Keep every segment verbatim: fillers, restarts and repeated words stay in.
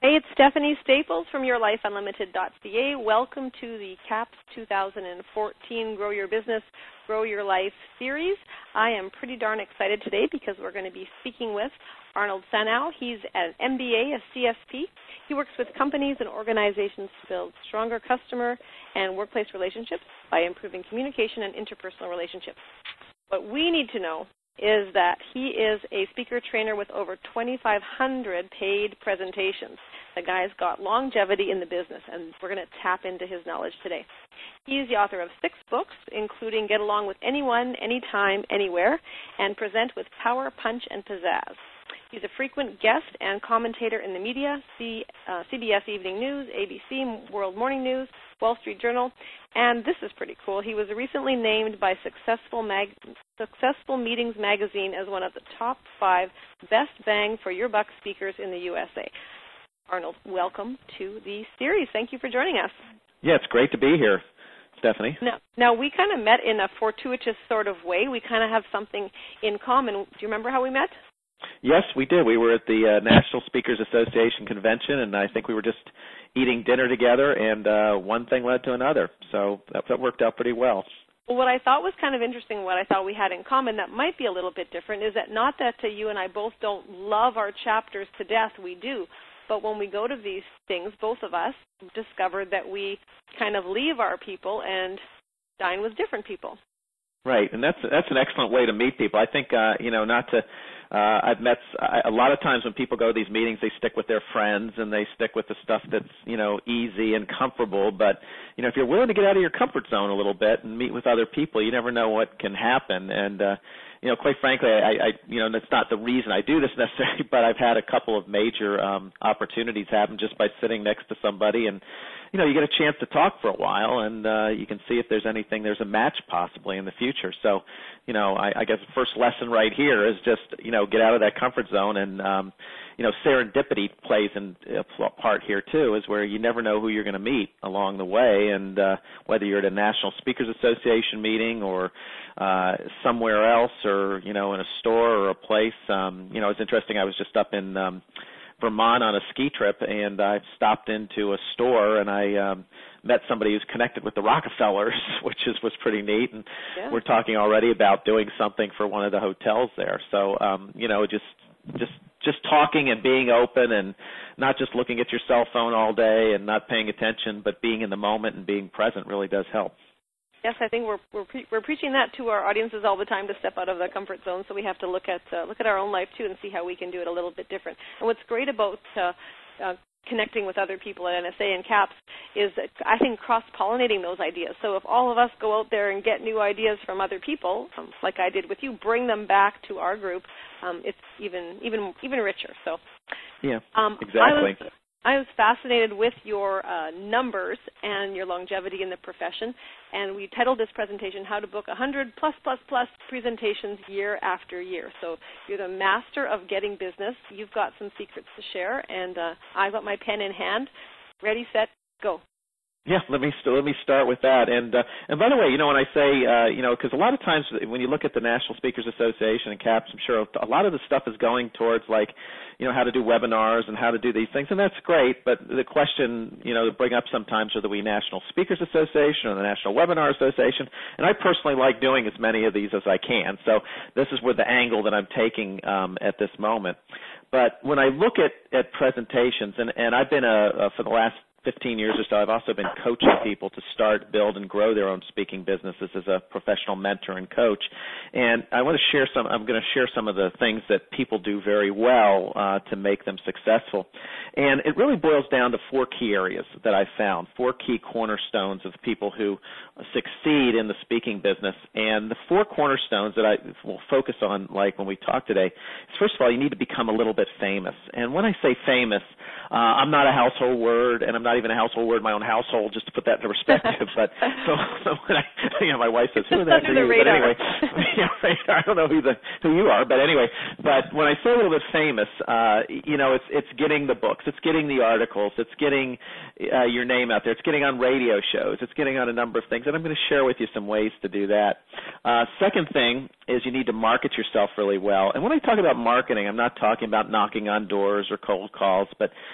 Hey, it's Stephanie Staples from your life unlimited dot c a. Welcome to the CAPS two thousand fourteen Grow Your Business, Grow Your Life series. I am pretty darn excited today because we're going to be speaking with Arnold Sanow. He's an M B A, a C S P. He works with companies and organizations to build stronger customer and workplace relationships by improving communication and interpersonal relationships. What we need to know is that he is a speaker trainer with over twenty-five hundred paid presentations. The guy's got longevity in the business, and we're going to tap into his knowledge today. He is the author of six books, including Get Along with Anyone, Anytime, Anywhere, and Present with Power, Punch, and Pizzazz. He's a frequent guest and commentator in the media, C, uh, C B S Evening News, A B C World Morning News, Wall Street Journal, and this is pretty cool. He was recently named by Successful, Mag- Successful Meetings magazine as one of the top five best bang for your buck speakers in the U S A. Arnold, welcome to the series. Thank you for joining us. Yeah, it's great to be here, Stephanie. Now, now we kind of met in a fortuitous sort of way. We kind of have something in common. Do you remember how we met? Yes, we did. We were at the uh, National Speakers Association convention, and I think we were just eating dinner together, and uh, one thing led to another. So that, that worked out pretty well. Well, what I thought was kind of interesting, what I thought we had in common that might be a little bit different, is that not that uh, you and I both don't love our chapters to death, we do, but when we go to these things, both of us discovered that we kind of leave our people and dine with different people. Right, and that's that's an excellent way to meet people. I think, uh, you know, not to, uh, I've met, I, a lot of times when people go to these meetings, they stick with their friends and they stick with the stuff that's, you know, easy and comfortable. But, you know, if you're willing to get out of your comfort zone a little bit and meet with other people, you never know what can happen. And, uh, you know, quite frankly, I, I, you know, that's not the reason I do this necessarily, but I've had a couple of major um, opportunities happen just by sitting next to somebody, and, you know, you get a chance to talk for a while, and uh, you can see if there's anything, there's a match possibly in the future. So, you know, I, I guess the first lesson right here is just, you know, get out of that comfort zone, and, um, you know, serendipity plays in a part here too, is where you never know who you're going to meet along the way, and uh, whether you're at a National Speakers Association meeting or uh, somewhere else, or, you know, in a store or a place. Um, you know, it's interesting. I was just up in um, Vermont on a ski trip, and I stopped into a store, and I um, met somebody who's connected with the Rockefellers, which is was pretty neat, and yeah. We're talking already about doing something for one of the hotels there. So, um, you know, just just just talking and being open, and not just looking at your cell phone all day and not paying attention, but being in the moment and being present really does help. Yes, I think we're we're, pre- we're preaching that to our audiences all the time, to step out of the comfort zone. So we have to look at uh, look at our own life too and see how we can do it a little bit different. And what's great about uh, uh, connecting with other people at N S A and CAPS is that I think cross-pollinating those ideas. So if all of us go out there and get new ideas from other people, um, like I did with you, bring them back to our group, um, it's even even even richer. So yeah, um, exactly. I was, I was fascinated with your uh, numbers and your longevity in the profession, and we titled this presentation, How to Book one hundred plus, plus, plus presentations year after year. So you're the master of getting business. You've got some secrets to share, and uh, I've got my pen in hand. Ready, set, go. Yeah, let me st- let me start with that. And uh, and by the way, you know, when I say, uh, you know, because a lot of times when you look at the National Speakers Association and CAPS, I'm sure a lot of the stuff is going towards, like, you know, how to do webinars and how to do these things, and that's great. But the question, you know, to bring up sometimes, are the we National Speakers Association or the National Webinar Association? And I personally like doing as many of these as I can. So this is where the angle that I'm taking um, at this moment. But when I look at, at presentations, and, and I've been a, a for the last fifteen years or so, I've also been coaching people to start, build, and grow their own speaking businesses as a professional mentor and coach. And I want to share some, I'm going to share some of the things that people do very well uh, to make them successful. And it really boils down to four key areas that I found, four key cornerstones of people who succeed in the speaking business. And the four cornerstones that I will focus on, like when we talk today, is first of all, you need to become a little bit famous. And when I say famous, uh, I'm not a household word, and I'm not even a household word in my own household, just to put that into perspective. But so, so when I, you know, my wife says, "Who the heck are you?" But anyway, yeah, I don't know who the who you are, but anyway. But when I say a little bit famous, uh, you know, it's it's getting the books, it's getting the articles, it's getting uh, your name out there, it's getting on radio shows, it's getting on a number of things, and I'm going to share with you some ways to do that. Uh, second thing is you need to market yourself really well. And when I talk about marketing, I'm not talking about knocking on doors or cold calls, but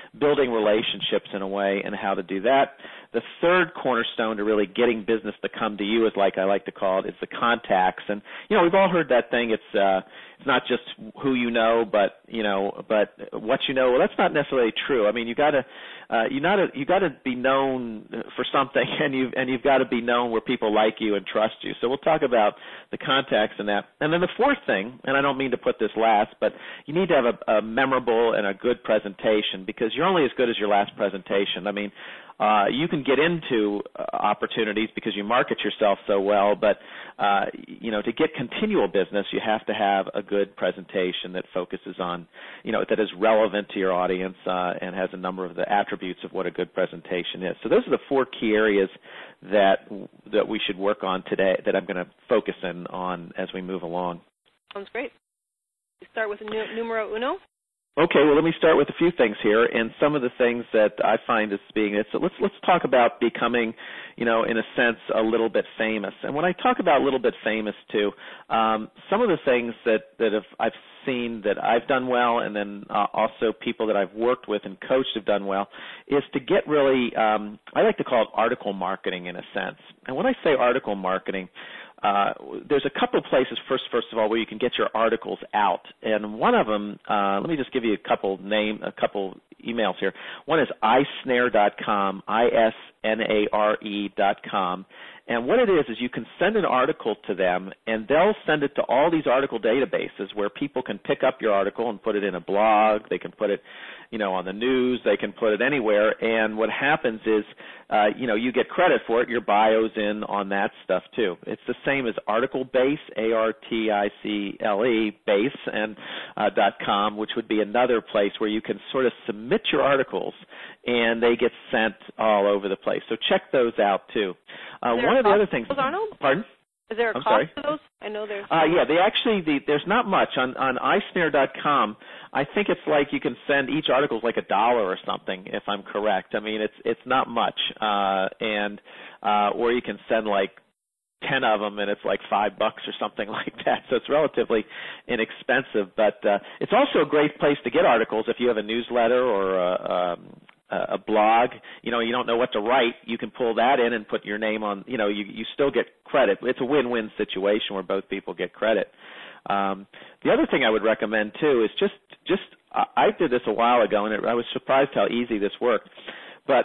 building relationships in a way and how to do that. The third cornerstone to really getting business to come to you is, like I like to call it, is the contacts. And, you know, we've all heard that thing. It's uh, it's not just who you know, but, you know, but what you know. Well, that's not necessarily true. I mean, you got to uh, you got to you got to be known for something, and you and you've got to be known where people like you and trust you. So we'll talk about the contacts and that. And then the fourth thing, and I don't mean to put this last, but you need to have a, a memorable and a good presentation, because you're only as good as your last presentation. I mean, Uh, you can get into uh, opportunities because you market yourself so well, but uh, you know, to get continual business, you have to have a good presentation that focuses on, you know, that is relevant to your audience uh, and has a number of the attributes of what a good presentation is. So those are the four key areas that that we should work on today, that I'm going to focus in on as we move along. Sounds great. We start with numero uno. Okay, well, let me start with a few things here, and some of the things that I find as being it. So let's let's talk about becoming, you know, in a sense, a little bit famous. And when I talk about a little bit famous too, um, some of the things that that have, I've seen that I've done well, and then uh, also people that I've worked with and coached have done well, is to get really, um, I like to call it article marketing in a sense. And when I say article marketing, Uh, there's a couple places, first first of all, where you can get your articles out, and one of them, uh, let me just give you a couple name, a couple emails here. One is i snare dot com, I S N A R E dot com, and what it is is you can send an article to them, and they'll send it to all these article databases where people can pick up your article and put it in a blog. They can put it, you know, on the news. They can put it anywhere, and what happens is, uh, you know, you get credit for it. Your bio's in on that stuff too. It's the same as Article Base, A R T I C L E, base, and uh, dot com, which would be another place where you can sort of submit your articles, and they get sent all over the place. So check those out too. Uh, one of the other things. Arnold? Pardon? Is there a I'm cost sorry? to those? I know there's. Uh, yeah, they actually, the, there's not much. On, on i snare dot com, I think it's like you can send each article is like a dollar or something, if I'm correct. I mean, it's it's not much. Uh, and uh, or you can send like ten of them, and it's like five bucks or something like that. So it's relatively inexpensive. But uh, it's also a great place to get articles if you have a newsletter or a, um, a blog. You know, you don't know what to write. You can pull that in and put your name on. You know, you you still get credit. It's a win-win situation where both people get credit. Um, the other thing I would recommend too is just just I did this a while ago, and it, I was surprised how easy this worked. But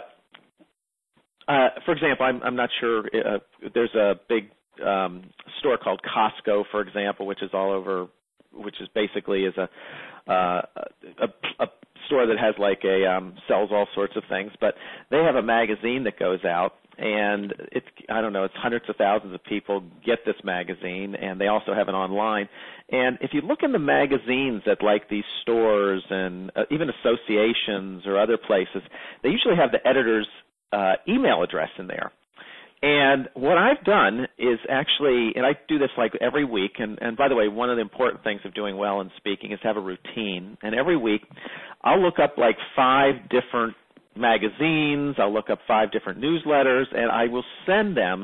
Uh, for example, I'm, I'm not sure, uh, there's a big um, store called Costco, for example, which is all over, which is basically is a, uh, a, a store that has like a, um, sells all sorts of things, but they have a magazine that goes out, and it's, I don't know, it's hundreds of thousands of people get this magazine, and they also have it online. And if you look in the magazines at like these stores and uh, even associations or other places, they usually have the editor's Uh, email address in there. And what I've done is actually, and I do this like every week, and, and by the way, one of the important things of doing well in speaking is to have a routine. And every week I'll look up like five different magazines, I'll look up five different newsletters, and I will send them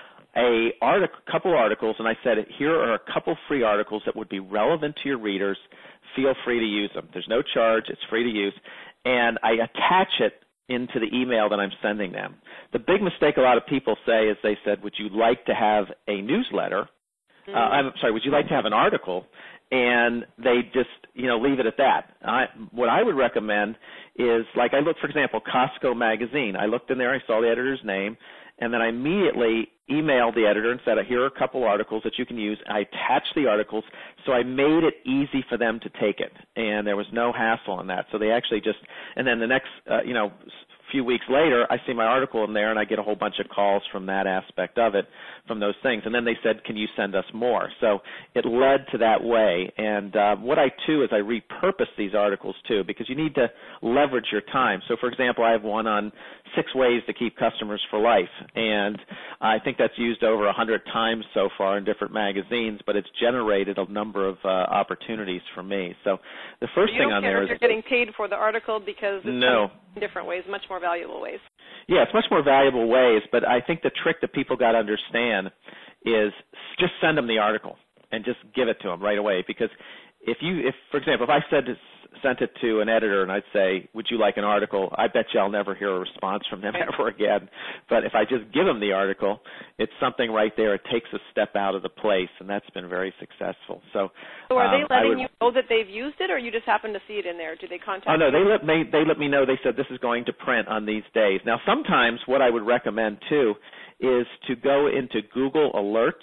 a article, couple articles, and I said, here are a couple free articles that would be relevant to your readers. Feel free to use them. There's no charge. It's free to use. And I attach it into the email that I'm sending them. The big mistake a lot of people say is they said, would you like to have a newsletter? Mm-hmm. Uh, I'm sorry, would you like to have an article? And they just, you know, leave it at that. I, what I would recommend is, like I looked, for example, Costco magazine. I looked in there, I saw the editor's name, and then I immediately emailed the editor and said, here are a couple articles that you can use. I attached the articles, so I made it easy for them to take it, and there was no hassle in that. So they actually just, and then the next, uh, you know, few weeks later, I see my article in there, and I get a whole bunch of calls from that aspect of it, from those things. And then they said, can you send us more? So it led to that way. And uh, what I do is I repurpose these articles, too, because you need to leverage your time. So, for example, I have one on six ways to keep customers for life. And I think that's used over one hundred times so far in different magazines, but it's generated a number of uh, opportunities for me. So the first you thing don't on care there if is... you're getting paid for the article because it's no. in different ways, much more valuable ways. Yeah, it's much more valuable ways, but I think the trick that people got to understand is just send them the article and just give it to them right away. Because if you, if for example, if I said sent it to an editor and I'd say, would you like an article? I bet you I'll never hear a response from them ever again. But if I just give them the article, it's something right there. It takes a step out of the place, and that's been very successful. So, so are um, they letting would, you know that they've used it, or you just happen to see it in there? Do they contact you? Oh, no, they let, me, they let me know. They said this is going to print on these days. Now, sometimes what I would recommend, too, is to go into Google Alerts.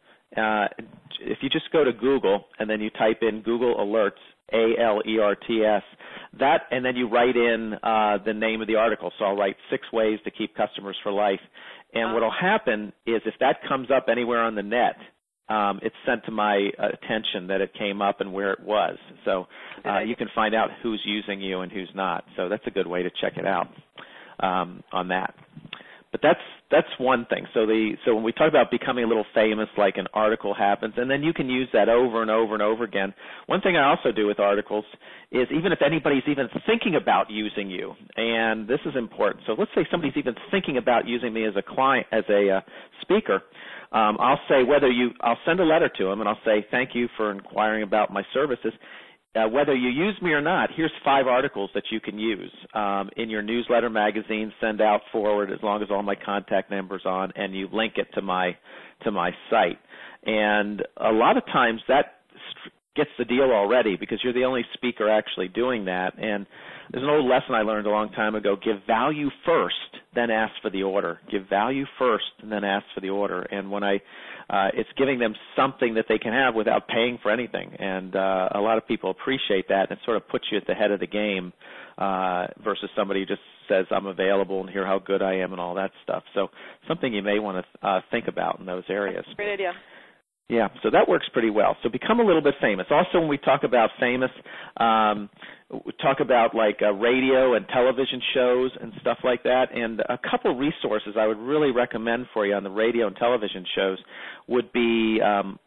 Uh, if you just go to Google and then you type in Google Alerts, A L E R T S, that, and then you write in uh, the name of the article. So I'll write six ways to keep customers for life. And what will happen is if that comes up anywhere on the net, um, it's sent to my attention that it came up and where it was. So uh, you can find out who's using you and who's not. So that's a good way to check it out um, on that. But that's that's one thing. So the so when we talk about becoming a little famous, like an article happens, and then you can use that over and over and over again. One thing I also do with articles is even if anybody's even thinking about using you, and this is important. So let's say somebody's even thinking about using me as a client, as a uh, speaker. Um, I'll say whether you, I'll send a letter to them, and I'll say thank you for inquiring about my services. Uh, whether you use me or not, here's five articles that you can use um, in your newsletter, magazine, send out, forward, as long as all my contact numbers on, and you link it to my to my site. And a lot of times that gets the deal already because you're the only speaker actually doing that. And there's an old lesson I learned a long time ago: give value first, then ask for the order. Give value first, and then ask for the order. And when I Uh, it's giving them something that they can have without paying for anything. And uh, a lot of people appreciate that, and it sort of puts you at the head of the game uh, versus somebody who just says, I'm available and hear how good I am and all that stuff. So something you may want to uh, think about in those areas. That's a great idea. Yeah, so that works pretty well. So become a little bit famous. Also, when we talk about famous, um, we talk about like uh, radio and television shows and stuff like that. And a couple resources I would really recommend for you on the radio and television shows would be um,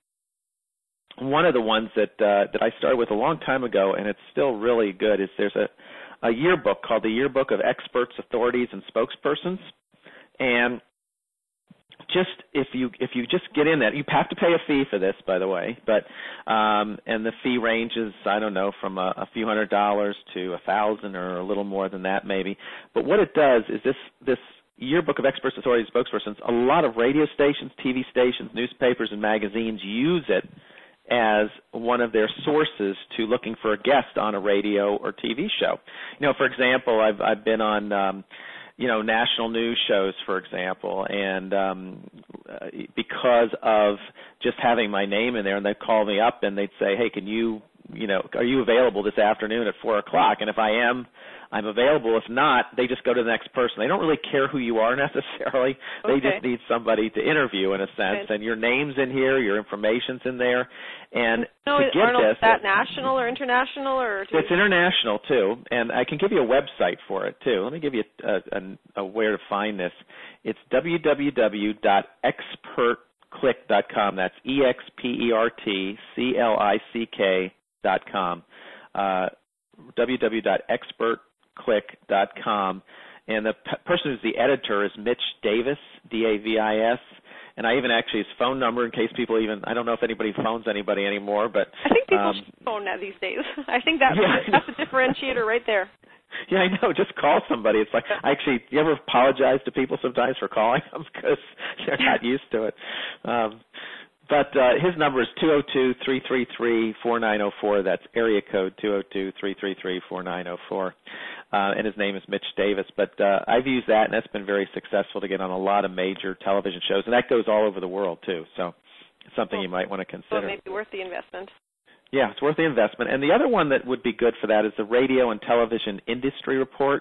one of the ones that uh, that I started with a long time ago, and it's still really good. Is there's a, a yearbook called the Yearbook of Experts, Authorities, and Spokespersons, and Just if you if you just get in that, you have to pay a fee for this, by the way. But um, and the fee ranges, I don't know, from a, a few hundred dollars to a thousand or a little more than that, maybe. But what it does is this this Yearbook of Experts, Authorities, Spokespersons. A lot of radio stations, T V stations, newspapers, and magazines use it as one of their sources to looking for a guest on a radio or T V show. You know, for example, I've I've been on. Um, you know, national news shows, for example, and um, because of just having my name in there, and they'd call me up and they'd say, hey, can you, you know, are you available this afternoon at four o'clock? And if I am, I'm available. If not, they just go to the next person. They don't really care who you are necessarily. They Okay. just need somebody to interview in a sense, Okay. and your name's in here, your information's in there. And No, to get Arnold, this, is that national or international? or? Do it's international, too, and I can give you a website for it, too. Let me give you a, a, a where to find this. It's w w w dot expert click dot com. That's E X P E R T C L I C K dot com. Uh, w w w dot expert click dot com. And the p- person who's the editor is Mitch Davis, D A V I S. And I even actually his phone number in case people even, I don't know if anybody phones anybody anymore, but. I think people um, should phone now these days. I think that, yeah, that's a differentiator right there. Yeah, I know. Just call somebody. It's like, I actually, you ever apologize to people sometimes for calling them because they're not used to it? Um, but uh, his number is two oh two, three three three, four nine oh four. That's area code two oh two, three three three, four nine oh four. Uh, and his name is Mitch Davis. But uh, I've used that, and that's been very successful to get on a lot of major television shows. And that goes all over the world, too. So it's something Well, you might want to So consider. it may be worth the investment. Yeah, it's worth the investment. And the other one that would be good for that is the Radio and Television Industry Report.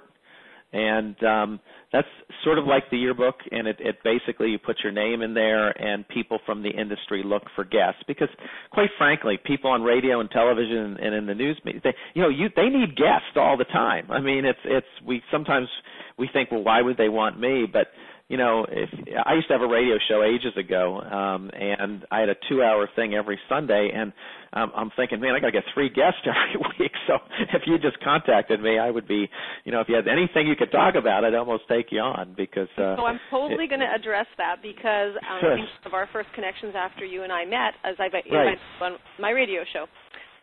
And um, that's sort of like the yearbook, and it, it basically you put your name in there, and people from the industry look for guests. Because, quite frankly, people on radio and television and in the news media, they, you know, you, they need guests all the time. I mean, it's it's we sometimes we think, well, why would they want me? But you know, if I used to have a radio show ages ago, um, and I had a two-hour thing every Sunday, and um, I'm thinking, man, I got to get three guests every week. So if you just contacted me, I would be, you know, if you had anything you could talk about, I'd almost take you on because. Uh, so I'm totally going to address that because um, Sure. I think one of our first connections after you and I met, as I've invited Right. on my radio show.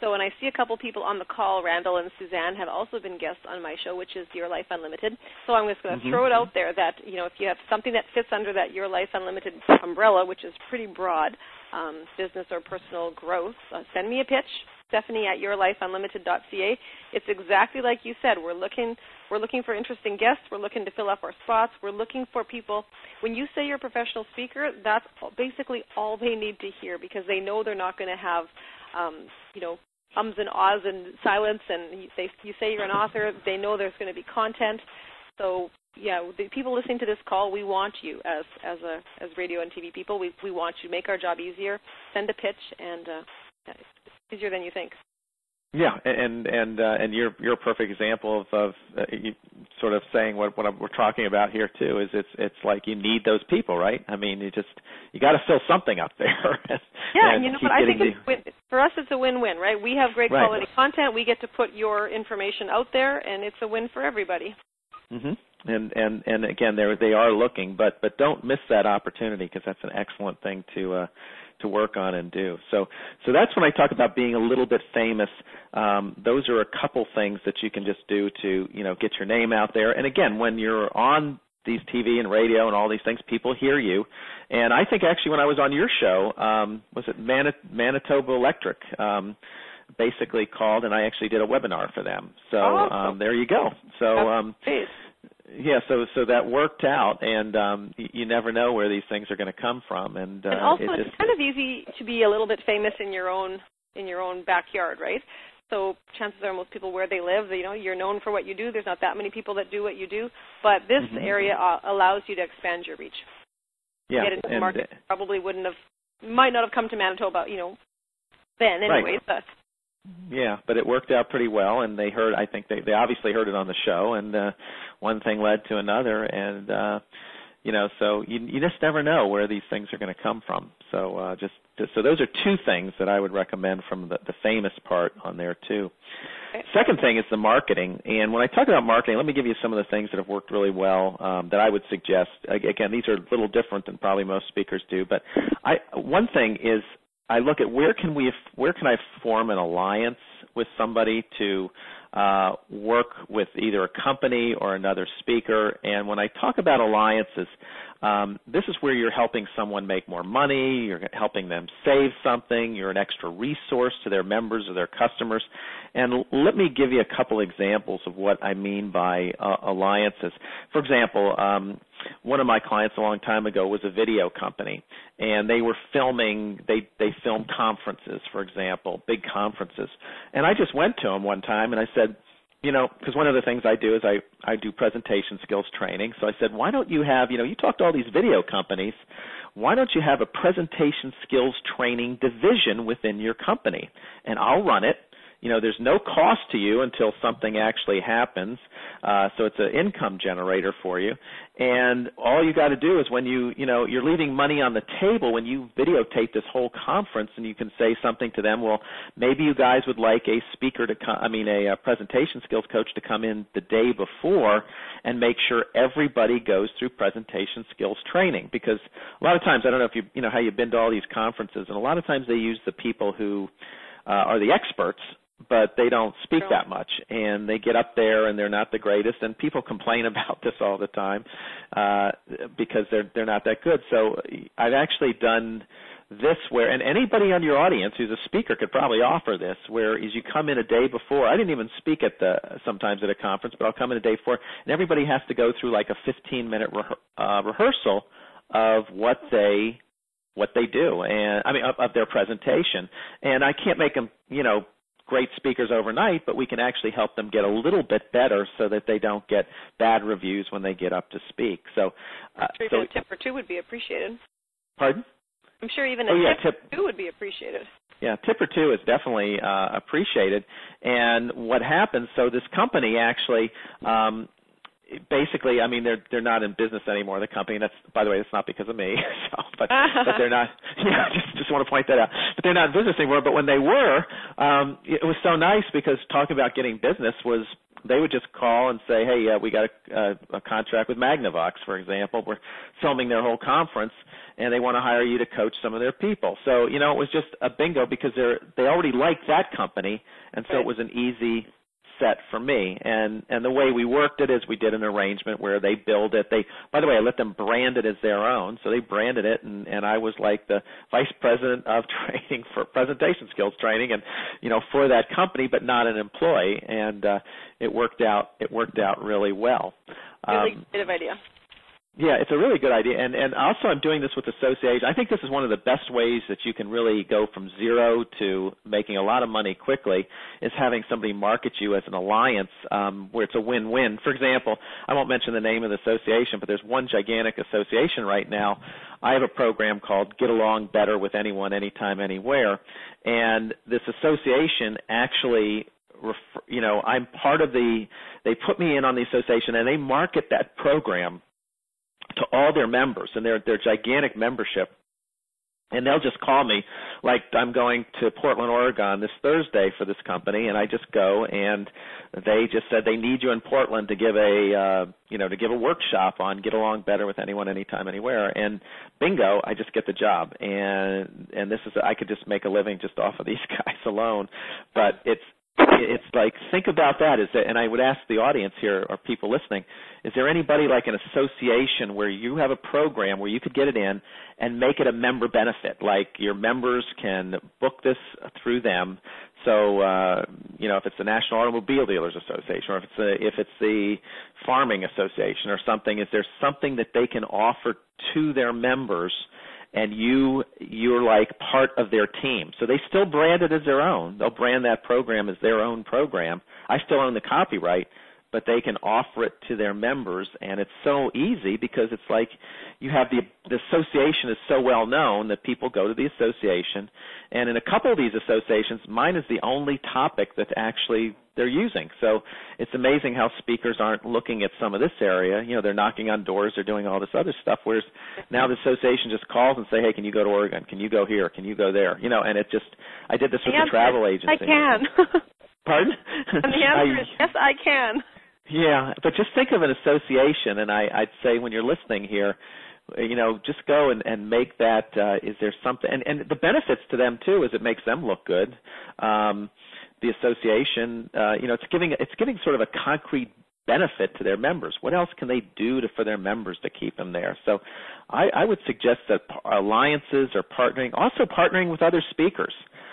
So, and I see a couple people on the call. Randall and Suzanne have also been guests on my show, which is Your Life Unlimited. So I'm just going to mm-hmm. throw it out there that, you know, if you have something that fits under that Your Life Unlimited umbrella, which is pretty broad, um, business or personal growth, uh, send me a pitch, Stephanie at your life unlimited dot c a. It's exactly like you said. We're looking, we're looking for interesting guests. We're looking to fill up our spots. We're looking for people. When you say you're a professional speaker, that's basically all they need to hear, because they know they're not going to have, um, you know, ums and ahs and silence, and you, they, you say you're an author, they know there's going to be content. So, yeah, the people listening to this call, we want you as as a as radio and T V people. We we want you to make our job easier. Send a pitch, and uh, it's easier than you think. Yeah, and and uh, and you're you're a perfect example of, of uh, you sort of saying what what we're talking about here too. Is it's it's like you need those people, right? I mean, you just you got to fill something up there. and, yeah, and you know what? I think it's win- for us it's a win-win, right? We have great right. quality content. We get to put your information out there, and it's a win for everybody. Mhm. And and and again, they they are looking, but but don't miss that opportunity, because that's an excellent thing to. Uh, to work on and do. So so that's when I talk about being a little bit famous. Um, those are a couple things that you can just do to, you know, get your name out there. And again, when you're on these T V and radio and all these things, people hear you. And I think actually when I was on your show, um, was it Manit- Manitoba Electric, um, basically called, and I actually did a webinar for them. So oh, um, there you go. So um, yeah, so so that worked out, and um, you, you never know where these things are going to come from. And, uh, and also, it it's just, kind of easy to be a little bit famous in your own in your own backyard, right? So chances are most people where they live, you know, you're known for what you do. There's not that many people that do what you do, but this mm-hmm. area uh, allows you to expand your reach. Yeah, get into the and, market probably wouldn't have, might not have come to Manitoba, you know, then anyways. Right. But yeah, but it worked out pretty well, and they heard, I think they, they obviously heard it on the show, and uh, one thing led to another, and, uh, you know, so you, you just never know where these things are going to come from. So uh, just, just so those are two things that I would recommend from the, the famous part on there too. Okay. Second thing is the marketing, and when I talk about marketing, let me give you some of the things that have worked really well um, that I would suggest. Again, these are a little different than probably most speakers do, but I, one thing is I look at where can we, where can I form an alliance with somebody to uh, work with either a company or another speaker. And when I talk about alliances, um, this is where you're helping someone make more money, you're helping them save something, you're an extra resource to their members or their customers. And let me give you a couple examples of what I mean by uh, alliances. For example, um, one of my clients a long time ago was a video company, and they were filming, they, they filmed conferences, for example, big conferences. And I just went to them one time and I said, you know, because one of the things I do is I, I do presentation skills training. So I said, why don't you have, you know, you talk to all these video companies, why don't you have a presentation skills training division within your company? And I'll run it. You know, there's no cost to you until something actually happens, uh, so it's an income generator for you. And all you got to do is when you, you know, you're leaving money on the table when you videotape this whole conference, and you can say something to them. Well, maybe you guys would like a speaker to come, I mean, a, a presentation skills coach to come in the day before and make sure everybody goes through presentation skills training. Because a lot of times, I don't know if you, you know, how you've been to all these conferences, and a lot of times they use the people who uh, are the experts, but they don't speak that much, and they get up there and they're not the greatest, and people complain about this all the time uh, because they're they're not that good. So I've actually done this where, and anybody on your audience who's a speaker could probably offer this, where is you come in a day before. I didn't even speak at the sometimes at a conference, but I'll come in a day before, and everybody has to go through like a fifteen-minute re- uh, rehearsal of what they what they do, and I mean of, of their presentation. And I can't make them, you know, great speakers overnight, but we can actually help them get a little bit better so that they don't get bad reviews when they get up to speak. So, uh, I'm sure so even a tip or two would be appreciated. Pardon? I'm sure even a oh, yeah, tip, tip or two would be appreciated. Yeah, tip or two is definitely uh, appreciated. And what happens, so this company actually um, basically, I mean, they're they're not in business anymore, the company. And that's, by the way, that's not because of me. So, but but they're not. Yeah, just just want to point that out. But they're not in business anymore. But when they were, um, it was so nice because talking about getting business was they would just call and say, hey, uh, we got a, a, a contract with Magnavox, for example. We're filming their whole conference, and they want to hire you to coach some of their people. So, you know, it was just a bingo because they're they already liked that company, and so right. it was an easy set for me. And and the way we worked it is we did an arrangement where they billed it. They, by the way, I let them brand it as their own, so they branded it, and, and I was like the vice president of training for presentation skills training, and you know, for that company, but not an employee. And uh, it worked out. It worked out really well. Really um, creative idea. Yeah, it's a really good idea. And and also I'm doing this with associations. I think this is one of the best ways that you can really go from zero to making a lot of money quickly is having somebody market you as an alliance um, where it's a win-win. For example, I won't mention the name of the association, but there's one gigantic association right now. I have a program called Get Along Better with Anyone, Anytime, Anywhere. And this association actually you know, I'm part of the, they put me in on the association and they market that program to all their members and their their gigantic membership, and they'll just call me like I'm going to Portland, Oregon this Thursday for this company, and I just go and they just said they need you in Portland to give a uh, you know to give a workshop on Get Along Better with Anyone, Anytime, Anywhere, and bingo, I just get the job, and and this is I could just make a living just off of these guys alone, but it's. It's like, think about that. Is that, and I would ask the audience here or people listening, is there anybody like an association where you have a program where you could get it in and make it a member benefit? Like your members can book this through them. So, uh, you know, if it's the National Automobile Dealers Association or if it's, a, if it's the Farming Association or something, is there something that they can offer to their members and you, you're like part of their team. So they still brand it as their own. They'll brand that program as their own program. I still own the copyright, but they can offer it to their members, and it's so easy because it's like you have the, the association is so well known that people go to the association, and in a couple of these associations, mine is the only topic that actually they're using. So it's amazing how speakers aren't looking at some of this area. You know, they're knocking on doors, they're doing all this other stuff, whereas now the association just calls and say, hey, can you go to Oregon? Can you go here? Can you go there? You know, and it just, I did this with the travel agency. I can. Pardon? And the answer I, is yes, I can. Yeah, but just think of an association, and I, I'd say when you're listening here, you know, just go and, and make that, uh, is there something, and, and the benefits to them, too, is it makes them look good. Um, the association, uh, you know, it's giving, it's giving sort of a concrete benefit to their members. What else can they do to, for their members to keep them there? So I, I would suggest that alliances or partnering, also partnering with other speakers.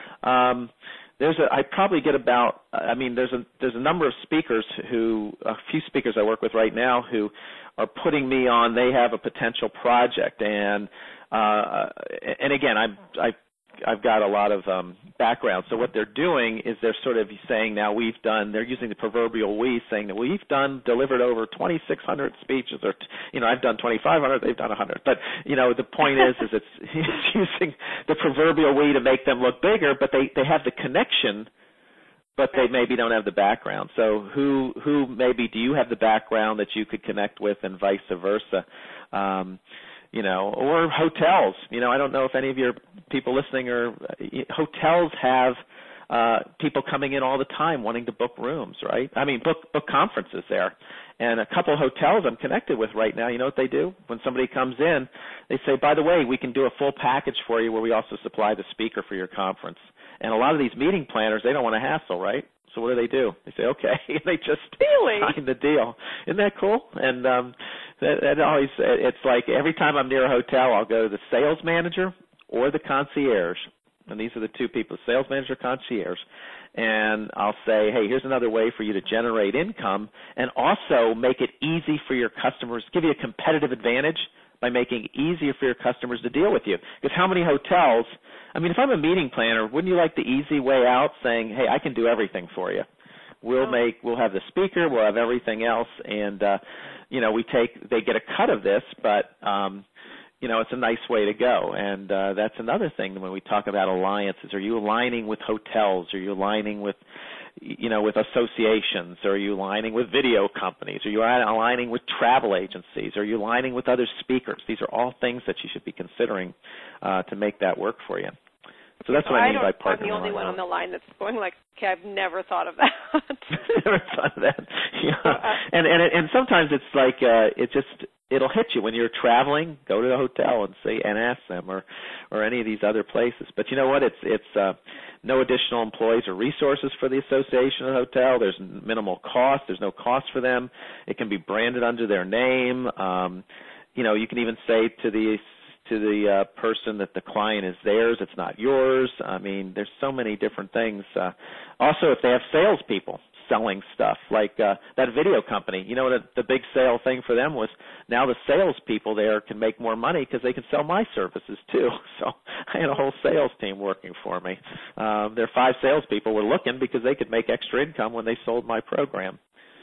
Um, There's a, I probably get about, I mean, there's a there's a number of speakers who, a few speakers I work with right now who are putting me on. They have a potential project, and uh, and again, I'm I I've got a lot of um, background. So what they're doing is they're sort of saying now we've done. They're using the proverbial we, saying that we've done delivered over twenty-six hundred speeches, or you know I've done twenty-five hundred, they've done one hundred. But you know the point is, is it's, it's using the proverbial we to make them look bigger, but they they have the connection, but they maybe don't have the background. So who who maybe do you have the background that you could connect with, and vice versa. Um, You know, or hotels. You know, I don't know if any of your people listening are, hotels have uh, people coming in all the time wanting to book rooms, right? I mean, book book conferences there. And a couple of hotels I'm connected with right now, you know what they do? When somebody comes in, they say, by the way, we can do a full package for you where we also supply the speaker for your conference. And a lot of these meeting planners, they don't want to hassle, right? So what do they do? They say, okay, and they just really? sign the deal. Isn't that cool? And um, that, that always, it's like every time I'm near a hotel, I'll go to the sales manager or the concierge. And these are the two people, sales manager, concierge. And I'll say, hey, here's another way for you to generate income and also make it easy for your customers, give you a competitive advantage by making it easier for your customers to deal with you. Because how many hotels, I mean, if I'm a meeting planner, wouldn't you like the easy way out saying, hey, I can do everything for you. We'll oh. make, we'll have the speaker, we'll have everything else, and, uh, you know, we take, they get a cut of this, but, um, you know, it's a nice way to go. And uh, that's another thing when we talk about alliances. Are you aligning with hotels? Are you aligning with, you know, with associations? Are you aligning with video companies? Are you aligning with travel agencies? Are you aligning with other speakers? These are all things that you should be considering uh, to make that work for you. So that's so what I, I mean by partner. I'm the only one on the line that's going like, okay, I've never thought of that. Never thought of that. Yeah. So, uh, and and and sometimes it's like uh, it just it'll hit you when you're traveling. Go to the hotel and say and ask them, or or any of these other places. But you know what? It's it's uh, no additional employees or resources for the association or the hotel. There's minimal cost. There's no cost for them. It can be branded under their name. Um, you know, you can even say to the to the uh, person that the client is theirs, it's not yours. I mean, there's so many different things. Uh, also, if they have salespeople selling stuff, like uh, that video company, you know, the, the big sale thing for them was now the salespeople there can make more money because they can sell my services too. So I had a whole sales team working for me. Um, their five salespeople were looking because they could make extra income when they sold my program.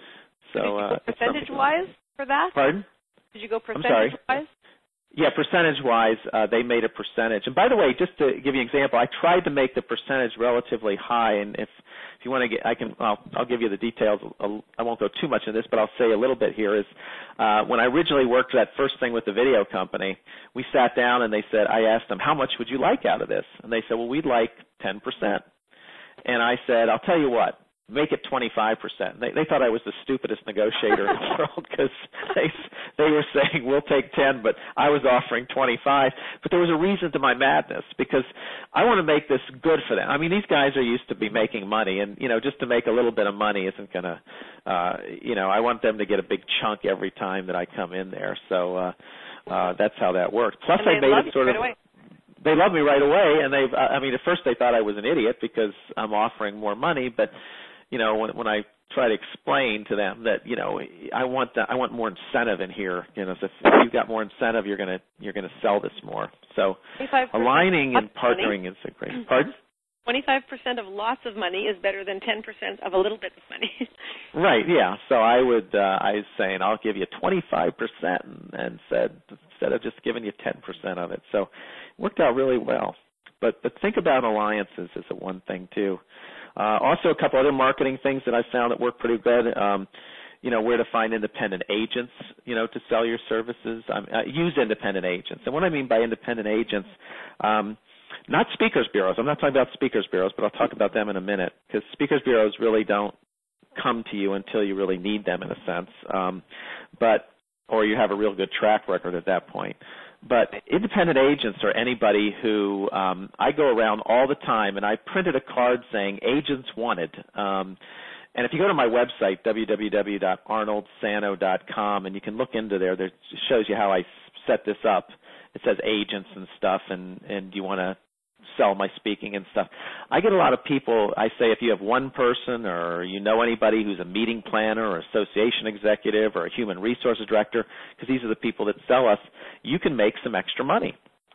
So, Did you uh, go percentage-wise for that? Pardon? Did you go I'm sorry. percentage-wise? Yeah, percentage-wise, uh, they made a percentage. And by the way, just to give you an example, I tried to make the percentage relatively high. And if, if you want to get, I can, well, I'll give you the details. I won't go too much into this, but I'll say a little bit here. Is uh, when I originally worked that first thing with the video company, we sat down and they said, I asked them, how much would you like out of this? And they said, well, we'd like ten percent. And I said, I'll tell you what. Make it twenty-five percent. They, they thought I was the stupidest negotiator in the world because they they were saying we'll take ten, but I was offering twenty-five. But there was a reason to my madness because I want to make this good for them. I mean, these guys are used to be making money, and you know, just to make a little bit of money isn't gonna, uh, you know, I want them to get a big chunk every time that I come in there. So uh, uh, that's how that works. Plus, I made it sort of. Right away. They love me right away, and they've. I mean, at first they thought I was an idiot because I'm offering more money, but you know, when when I try to explain to them that, you know, I want the, I want more incentive in here. You know, so if you've got more incentive, you're gonna you're gonna sell this more. So aligning and partnering money. Is a great. Pardon? twenty-five percent of lots of money is better than ten percent of a little bit of money. Right. Yeah. So I would. Uh, I was saying I'll give you twenty-five percent, and, and said instead of just giving you ten percent of it. So it worked out really well. But but think about alliances as a one thing too. Uh, also, a couple other marketing things that I found that work pretty good. Um, you know, where to find independent agents, you know, to sell your services. Um, uh, use independent agents. And what I mean by independent agents, um, not speakers bureaus. I'm not talking about speakers bureaus, but I'll talk about them in a minute because speakers bureaus really don't come to you until you really need them in a sense, um, but or you have a real good track record at that point. But independent agents are anybody who um, I go around all the time, and I printed a card saying agents wanted. Um, and if you go to my website, w w w dot arnold sano dot com, and you can look into there, there it shows you how I set this up. It says agents and stuff, and, and you want to sell my speaking and stuff. I get a lot of people, I say if you have one person or you know anybody who's a meeting planner or association executive or a human resources director, because these are the people that sell us, you can make some extra money.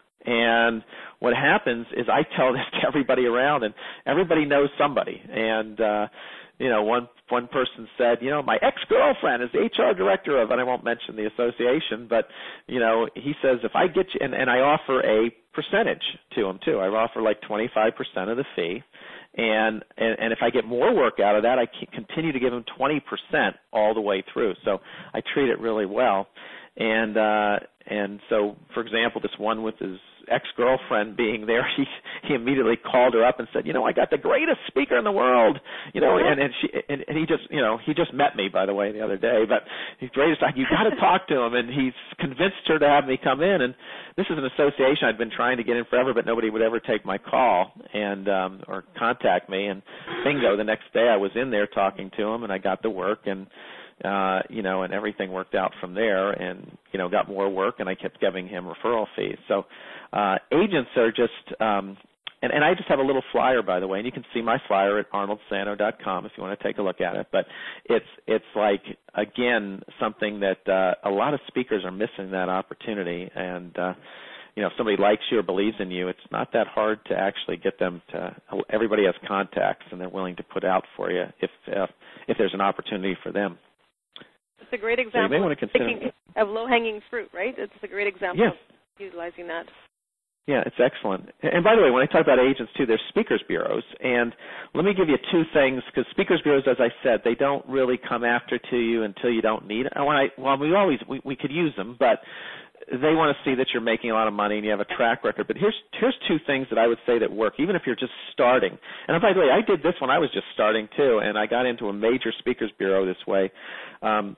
And what happens is I tell this to everybody around, and everybody knows somebody. And, uh, you know, one one person said, you know, my ex-girlfriend is the H R director of, and I won't mention the association, but, you know, he says if I get you, and, and I offer a percentage to him too. I offer like twenty-five percent of the fee. And, and and if I get more work out of that, I can continue to give him twenty percent all the way through. So I treat it really well. And uh, and so, for example, this one with his ex-girlfriend being there, he he immediately called her up and said, you know, I got the greatest speaker in the world, you know, and and she and, and he just, you know, he just met me, by the way, the other day, but he's greatest. You got to talk to him, and he's convinced her to have me come in. And this is an association I'd been trying to get in forever, but nobody would ever take my call and um, or contact me. And bingo, the next day I was in there talking to him, and I got the work, and uh, you know, and everything worked out from there, and you know, got more work, and I kept giving him referral fees. So uh, agents are just, um, and, and I just have a little flyer, by the way, and you can see my flyer at arnold sano dot com if you want to take a look at it. But it's it's like, again, something that uh, a lot of speakers are missing that opportunity, and uh, you know, if somebody likes you or believes in you, it's not that hard to actually get them to. Everybody has contacts, and they're willing to put out for you if if, if there's an opportunity for them. It's a great example so of, of low-hanging fruit, right? It's a great example yeah. of utilizing that. Yeah, it's excellent. And by the way, when I talk about agents too, there's speakers bureaus. And let me give you two things, because speakers bureaus, as I said, they don't really come after to you until you don't need it. And when I, well, we always we, we could use them, but they want to see that you're making a lot of money and you have a track record. But here's here's two things that I would say that work, even if you're just starting. And by the way, I did this when I was just starting too, and I got into a major speakers bureau this way. Um,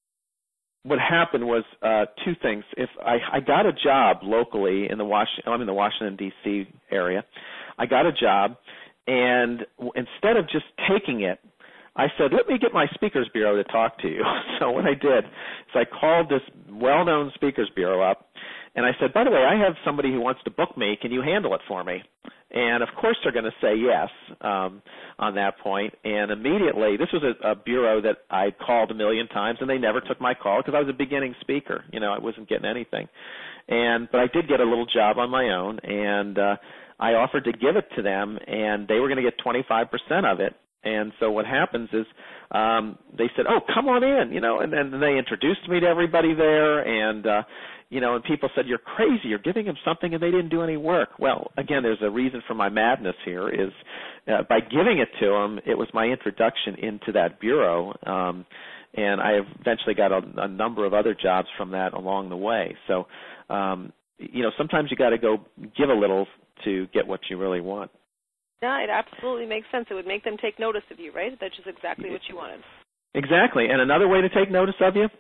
What happened was uh, two things. If I, I got a job locally in the Washington, I'm in the Washington D C area. I got a job, and w- instead of just taking it, I said, "Let me get my speakers bureau to talk to you." So what I did is I called this well-known speakers bureau up, and I said, "By the way, I have somebody who wants to book me. Can you handle it for me?" And of course they're going to say yes um, on that point. And immediately, this was a, a bureau that I called a million times, and they never took my call because I was a beginning speaker. You know, I wasn't getting anything. And but I did get a little job on my own, and uh, I offered to give it to them, and they were going to get twenty-five percent of it. And so what happens is um, they said, "Oh, come on in," you know, and then they introduced me to everybody there, and uh, you know, and people said, "You're crazy. You're giving them something, and they didn't do any work." Well, again, there's a reason for my madness here. Is uh, by giving it to them, it was my introduction into that bureau, um, and I eventually got a, a number of other jobs from that along the way. So, um, you know, sometimes you got to go give a little to get what you really want. Yeah, it absolutely makes sense. It would make them take notice of you, right? That's just exactly what you wanted. Exactly. And another way to take notice of you,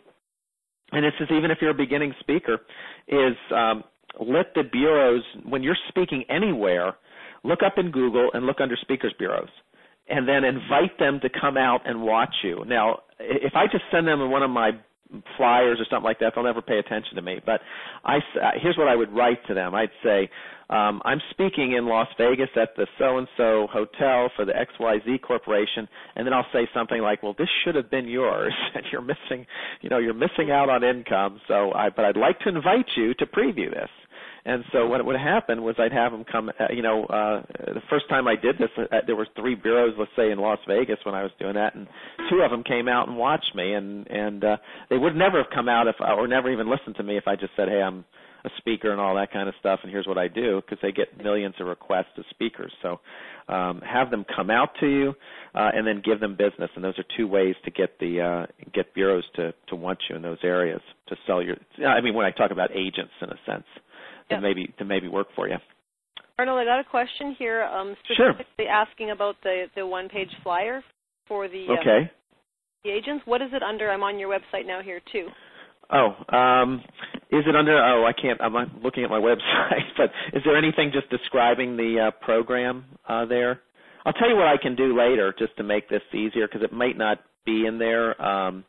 and this is even if you're a beginning speaker, is um, let the bureaus, when you're speaking anywhere, look up in Google and look under speakers bureaus, and then invite them to come out and watch you. Now, if I just send them one of my flyers or something like that, they'll never pay attention to me. But I, here's what I would write to them. I'd say, um, I'm speaking in Las Vegas at the so-and-so hotel for the X Y Z Corporation, and then I'll say something like, well, this should have been yours, and you're missing, you know, you're missing out on income. So, I, but I'd like to invite you to preview this. And so what would happen was I'd have them come, uh, you know, uh, the first time I did this, uh, there were three bureaus, let's say, in Las Vegas when I was doing that, and two of them came out and watched me, and, and uh, they would never have come out if, or never even listened to me if I just said, hey, I'm a speaker and all that kind of stuff, and here's what I do, because they get millions of requests as speakers. So um, have them come out to you, uh, and then give them business, and those are two ways to get the uh, get bureaus to, to want you in those areas, to sell your, I mean, when I talk about agents in a sense. To yep. maybe to maybe work for you. Arnold, I got a question here, um, specifically sure. asking about the, the one-page flyer for the, okay. uh, the agents. What is it under? I'm on your website now here too. Oh, um, is it under? Oh, I can't. I'm not looking at my website. But is there anything just describing the uh, program uh, there? I'll tell you what I can do later, just to make this easier, because it might not be in there. Um,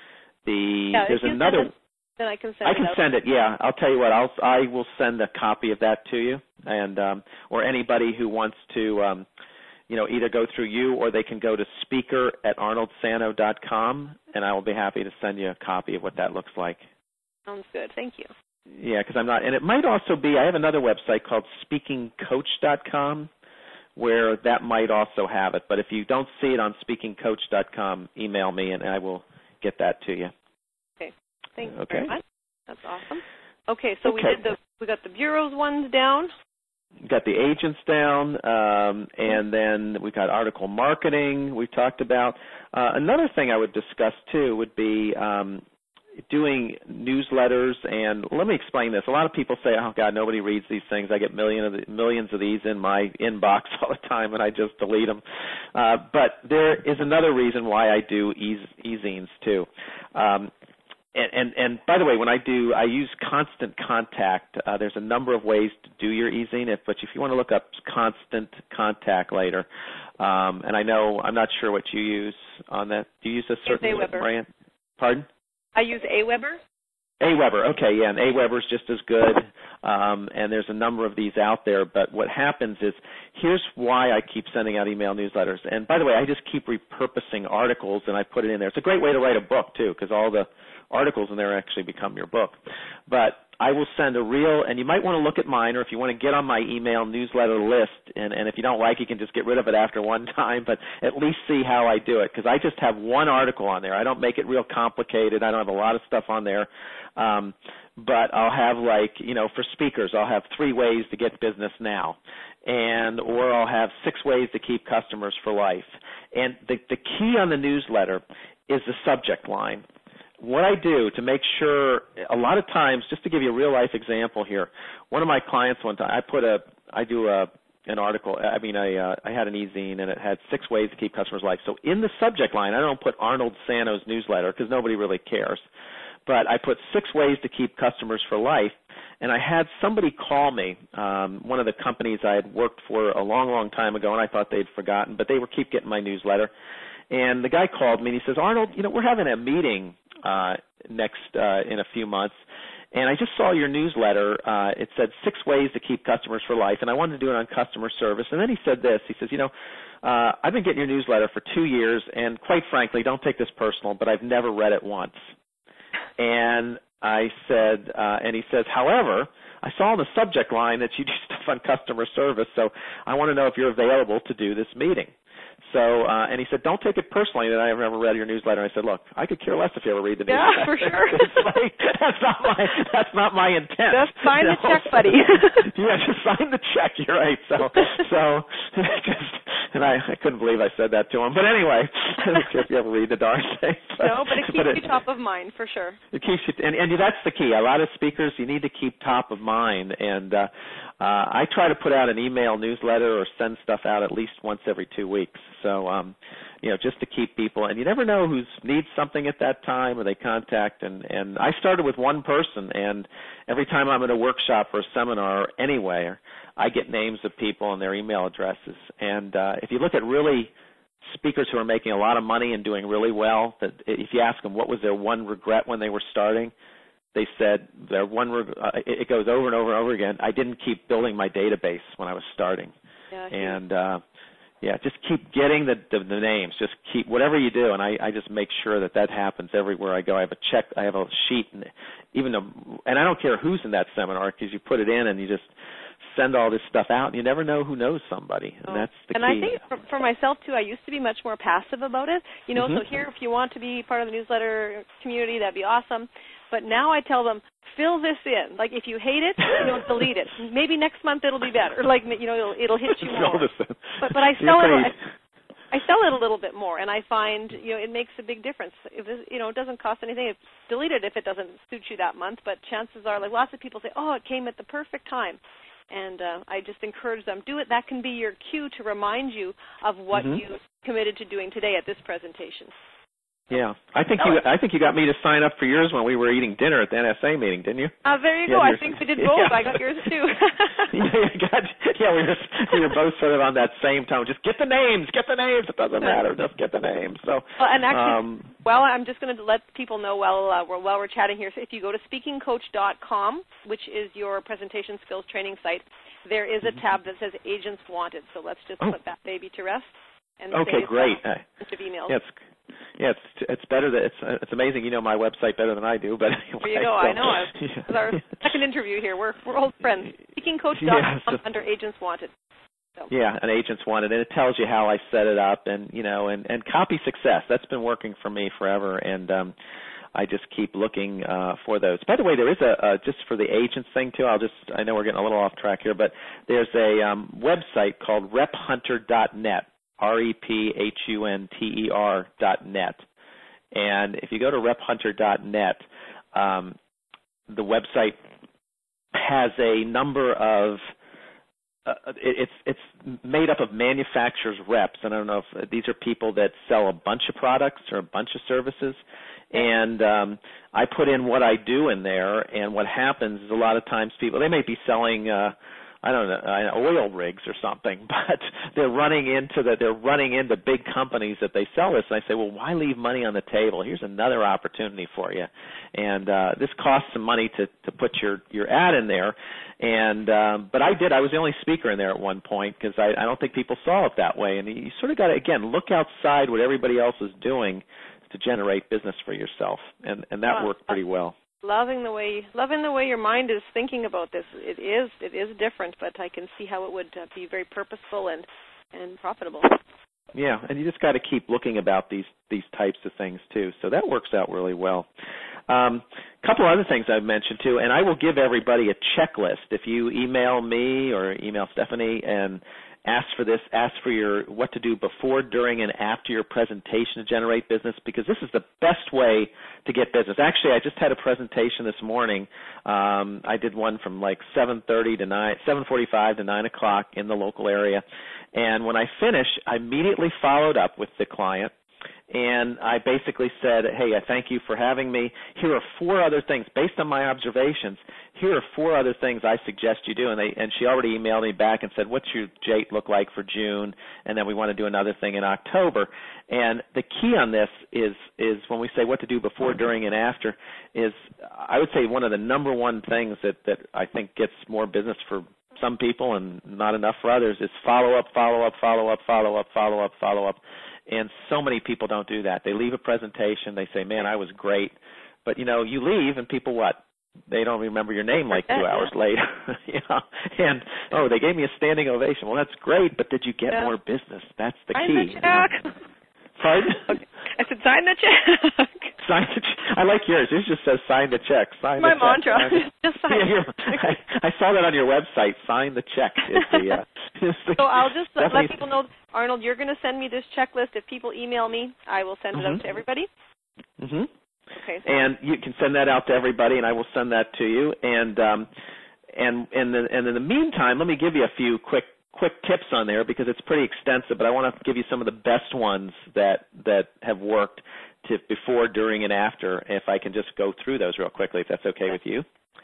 the yeah, there's another. Then I can send I it can out. send it, yeah. I'll tell you what, I'll, I will send a copy of that to you, and um, or anybody who wants to, um, you know, either go through you or they can go to speaker at arnold sano dot com, and I will be happy to send you a copy of what that looks like. Sounds good. Thank you. Yeah, because I'm not, and it might also be, I have another website called speaking coach dot com where that might also have it, but if you don't see it on speaking coach dot com, email me and I will get that to you. Thanks okay. very much. That's awesome. Okay, so okay. we did the we got the bureaus ones down. Got the agents down, um, and then we got article marketing we talked about. Uh, another thing I would discuss too would be um, doing newsletters. And let me explain this. A lot of people say, "Oh God, nobody reads these things. I get million of the, millions of these in my inbox all the time, and I just delete them." Uh, but there is another reason why I do e- e-zines too. Um, And, and, and by the way, when I do, I use Constant Contact. Uh, there's a number of ways to do your e-zine, if, but if you want to look up Constant Contact later, um, and I know, I'm not sure what you use on that. Do you use a certain brand? Pardon? I use Aweber. Aweber, okay, yeah, and Aweber's just as good, um, and there's a number of these out there, but what happens is, here's why I keep sending out email newsletters, and by the way, I just keep repurposing articles, and I put it in there. It's a great way to write a book, too, because all the articles in there actually become your book. But I will send a real, and you might want to look at mine, or if you want to get on my email newsletter list, and, and if you don't like it, you can just get rid of it after one time, but at least see how I do it, because I just have one article on there. I don't make it real complicated. I don't have a lot of stuff on there. Um, but I'll have like, you know, for speakers, I'll have three ways to get business now, and or I'll have six ways to keep customers for life. And the, the key on the newsletter is the subject line. What I do to make sure, a lot of times, just to give you a real life example here, one of my clients one time, I put a, I do a, an article, I mean, I, uh, I had an e-zine and it had six ways to keep customers life. So in the subject line, I don't put Arnold Sano's newsletter because nobody really cares, but I put six ways to keep customers for life. And I had somebody call me, um, one of the companies I had worked for a long, long time ago, and I thought they'd forgotten, but they were keep getting my newsletter. And the guy called me and he says, Arnold, you know, we're having a meeting uh, next uh, in a few months, and I just saw your newsletter. Uh, it said six ways to keep customers for life, and I wanted to do it on customer service. And then he said this. He says, you know, uh, I've been getting your newsletter for two years, and quite frankly, don't take this personal, but I've never read it once. And I said, uh, and he says, however, I saw in the subject line that you do stuff on customer service, so I want to know if you're available to do this meeting. So, uh, and he said, don't take it personally that I've never read your newsletter. And I said, look, I could care less if you ever read the yeah, newsletter. Yeah, for sure. It's like, that's not my, that's not my intent. Just sign you the know? check, buddy. Yeah, just sign the check. You're right. So, so, just, and I, I couldn't believe I said that to him. But anyway, I don't care if you ever read the darn thing. But, no, but it keeps but it, you top of mind for sure. It keeps you, and, and that's the key. A lot of speakers, you need to keep top of mind. And uh, uh, I try to put out an email newsletter or send stuff out at least once every two weeks. So, um, you know, just to keep people, and you never know who needs something at that time or they contact. And, and I started with one person, and every time I'm at a workshop or a seminar or anywhere, I get names of people and their email addresses. And uh, if you look at really speakers who are making a lot of money and doing really well, that if you ask them what was their one regret when they were starting, they said their one reg- uh, it goes over and over and over again. I didn't keep building my database when I was starting. Yeah, and uh, yeah, just keep getting the, the the names. Just keep whatever you do, and I, I just make sure that that happens everywhere I go. I have a check, I have a sheet, and even though, and I don't care who's in that seminar because you put it in and you just send all this stuff out, and you never know who knows somebody, and that's the and key. And I think for, for myself, too, I used to be much more passive about it. You know, mm-hmm. so here, if you want to be part of the newsletter community, that'd be awesome. But now I tell them, fill this in. Like, if you hate it, you know, delete it. Maybe next month it'll be better. Like, you know, it'll, it'll hit you more. Fill this in. But, but I sell it. I, I sell it a little bit more, and I find, you know, it makes a big difference. If it, you know, it doesn't cost anything. It's delete it if it doesn't suit you that month. But chances are, like lots of people say, oh, it came at the perfect time. And uh, I just encourage them, do it. That can be your cue to remind you of what mm-hmm. you committed to doing today at this presentation. Yeah, I think you. I think you got me to sign up for yours when we were eating dinner at the N S A meeting, didn't you? Uh, there you yeah, go. I think we did both. Yeah. I got yours too. yeah, you got, yeah, we were we were both sort of on that same tone. Just get the names, get the names. It doesn't matter. Just get the names. So. Well, and actually, um, well, I'm just going to let people know while uh, we're while we're chatting here. So if you go to speaking coach dot com, which is your presentation skills training site, there is a tab that says Agents Wanted. So let's just oh. put that baby to rest. And okay, great. A bunch of emails. Yeah, it's, yeah, it's it's better that it's it's amazing. You know my website better than I do, but anyway, there you go. So, I know. It's yeah. our second interview here. We're we're old friends. speaking coach dot com yeah, so, under Agents Wanted. So. Yeah, and Agents Wanted, and it tells you how I set it up, and you know, and and copy success. That's been working for me forever, and um, I just keep looking uh, for those. By the way, there is a uh, just for the agents thing too. I'll just I know we're getting a little off track here, but there's a um, website called rep hunter dot net. R E P H U N T E R dot net. And if you go to rep hunter dot net, um, the website has a number of, uh, it, it's it's made up of manufacturers' reps. And I don't know if these are people that sell a bunch of products or a bunch of services. And um, I put in what I do in there, and what happens is a lot of times people, they may be selling uh, I don't know, oil rigs or something, but they're running into the they're running into big companies that they sell this, and I say, well, why leave money on the table? Here's another opportunity for you, and uh, this costs some money to to put your your ad in there, and um, but I did. I was the only speaker in there at one point because I, I don't think people saw it that way, and you sort of got to again look outside what everybody else is doing to generate business for yourself, and and that wow. worked pretty well. Loving the way, loving the way your mind is thinking about this. It is, it is different, but I can see how it would uh, be very purposeful and, and profitable. Yeah, and you just got to keep looking about these these types of things too. So that works out really well. Um, couple other things I've mentioned too, and I will give everybody a checklist. If you email me or email Stephanie and ask for this, ask for your what to do before, during, and after your presentation to generate business, because this is the best way to get business. Actually, I just had a presentation this morning. Um, I did one from like seven thirty to nine, seven forty-five to nine o'clock in the local area, and when I finished, I immediately followed up with the client. And I basically said, hey, I thank you for having me. Here are four other things. Based on my observations, here are four other things I suggest you do. And, they, and she already emailed me back and said, what's your date look like for June? And then we want to do another thing in October. And the key on this is, is when we say what to do before, during, and after, is I would say one of the number one things that, that I think gets more business for some people and not enough for others is follow up, follow up, follow up, follow up, follow up, follow up. And so many people don't do that. They leave a presentation. They say, man, I was great. But, you know, you leave and people what? They don't remember your name like two hours later. you know? And, oh, they gave me a standing ovation. Well, that's great, but did you get yeah. more business? That's the sign key. The check. You know? Pardon? Okay. I said sign the check. Sign the check. I like yours. Yours just says sign the check. Sign My the mantra. check. Sign just sign yeah, I, I saw that on your website. Sign the check. Is the, uh, is the, so I'll just let people know, Arnold, you're going to send me this checklist. If people email me, I will send mm-hmm. it out to everybody. Mm-hmm. Okay. So. And you can send that out to everybody, and I will send that to you. And um, and and then and in the meantime, let me give you a few quick quick tips on there because it's pretty extensive. But I want to give you some of the best ones that that have worked to before, during, and after. If I can just go through those real quickly, if that's okay with you.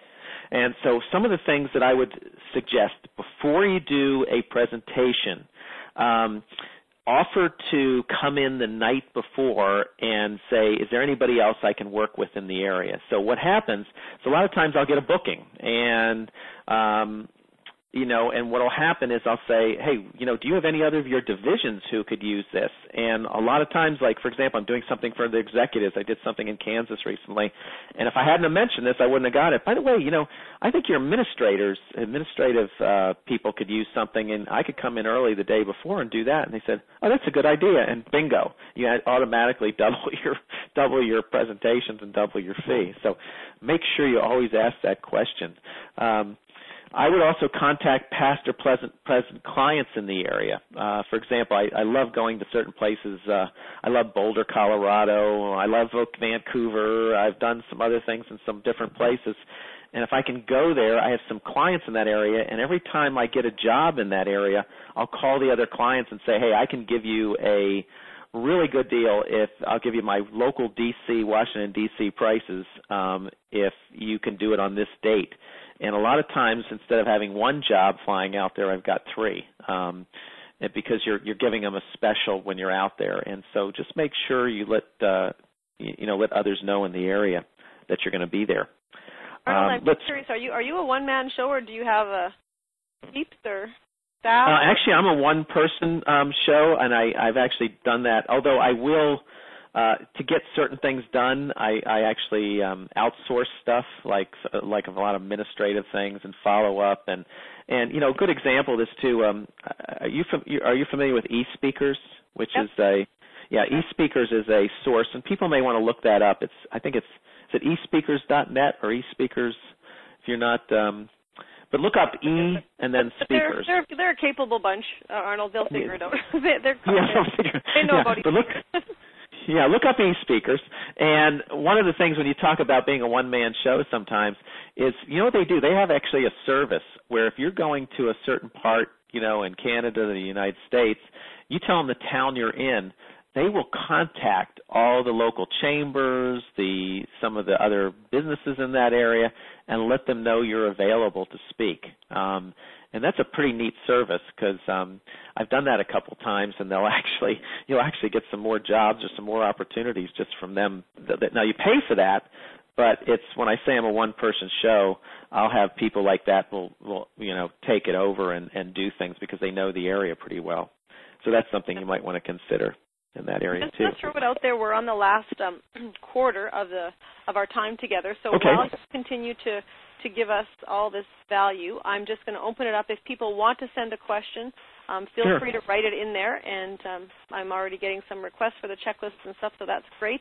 And so some of the things that I would suggest before you do a presentation, um, offer to come in the night before and say, is there anybody else I can work with in the area? So what happens is a lot of times I'll get a booking, and um, you know, and what will happen is I'll say, hey, you know, do you have any other of your divisions who could use this? And a lot of times, like, for example, I'm doing something for the executives. I did something in Kansas recently, and if I hadn't have mentioned this, I wouldn't have got it. By the way, you know, I think your administrators, administrative uh, people could use something, and I could come in early the day before and do that. And they said, oh, that's a good idea, and bingo, you automatically double your double your presentations and double your fee. So make sure you always ask that question. Um, I would also contact past or present, present clients in the area. Uh, for example, I, I love going to certain places. Uh, I love Boulder, Colorado. I love Vancouver. I've done some other things in some different places. And if I can go there, I have some clients in that area, and every time I get a job in that area, I'll call the other clients and say, hey, I can give you a really good deal if I'll give you my local D C, Washington, D C prices um, if you can do it on this date. And a lot of times, instead of having one job flying out there, I've got three, um, because you're you're giving them a special when you're out there. And so, just make sure you let uh, you, you know let others know in the area that you're going to be there. Arnold, um, I'm curious. Are you are you a one man show, or do you have a peeps or staff? Uh, actually, I'm a one person um, show, and I, I've actually done that. Although I will. Uh, to get certain things done, I, I actually um, outsource stuff like like a lot of administrative things and follow up and and you know a good example of this too. Um, are you fam- are you familiar with eSpeakers, which yep. is a yeah eSpeakers is a source, and people may want to look that up. It's I think it's is it e speakers dot net or eSpeakers if you're not. Um, But look up E and then speakers. They're, they're, they're a capable bunch, uh, Arnold. They'll figure it out. they, they're yeah, they'll figure, they know yeah, about but look. Yeah, look up eSpeakers. And one of the things when you talk about being a one-man show sometimes is, you know what they do? They have actually a service where if you're going to a certain part, you know, in Canada, the United States, you tell them the town you're in, they will contact all the local chambers, the some of the other businesses in that area, and let them know you're available to speak. Um, and that's a pretty neat service because um, I've done that a couple times, and they'll actually you'll actually get some more jobs or some more opportunities just from them. Now you pay for that, but it's when I say I'm a one-person show, I'll have people like that will will you know take it over and, and do things because they know the area pretty well. So that's something you might want to consider in that area just, too. Just throw it out there. We're on the last um, quarter of the of our time together, so okay. while you continue to to give us all this value, I'm just going to open it up. If people want to send a question, um, feel sure. free to write it in there, and um, I'm already getting some requests for the checklists and stuff, so that's great.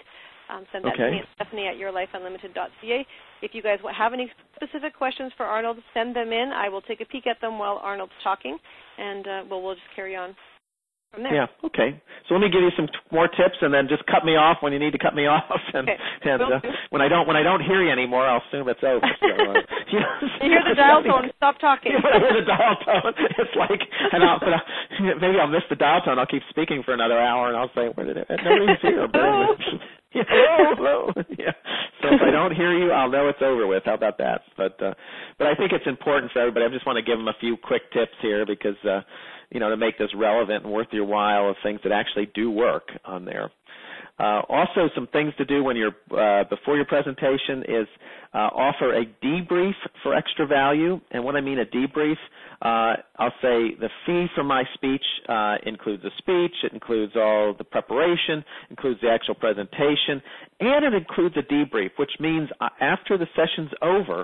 um, send that okay. to me at Stephanie at your life unlimited dot c a. If you guys have any specific questions for Arnold, send them in. I will take a peek at them while Arnold's talking, and uh, well, we'll just carry on from there. Yeah, okay. So let me give you some t- more tips, and then just cut me off when you need to cut me off. And, okay. and uh, when I don't when I don't hear you anymore, I'll assume it's over. So, uh, you, know, you hear the dial tone, stop talking. Yeah, when I hear the dial tone, it's like, and I'll, but I'll, maybe I'll miss the dial tone. I'll keep speaking for another hour, and I'll say, where did it? Nobody's here. But anyway. Yeah, hello, hello. Yeah. So if I don't hear you, I'll know it's over with. How about that? But uh, but I think it's important for everybody. I just want to give them a few quick tips here because uh, you know to make this relevant and worth your while of things that actually do work on there. Uh, also, some things to do when you're uh, before your presentation is uh, offer a debrief for extra value. And when I mean a debrief, uh, I'll say the fee for my speech uh, includes the speech, it includes all the preparation, includes the actual presentation, and it includes a debrief, which means uh, after the session's over,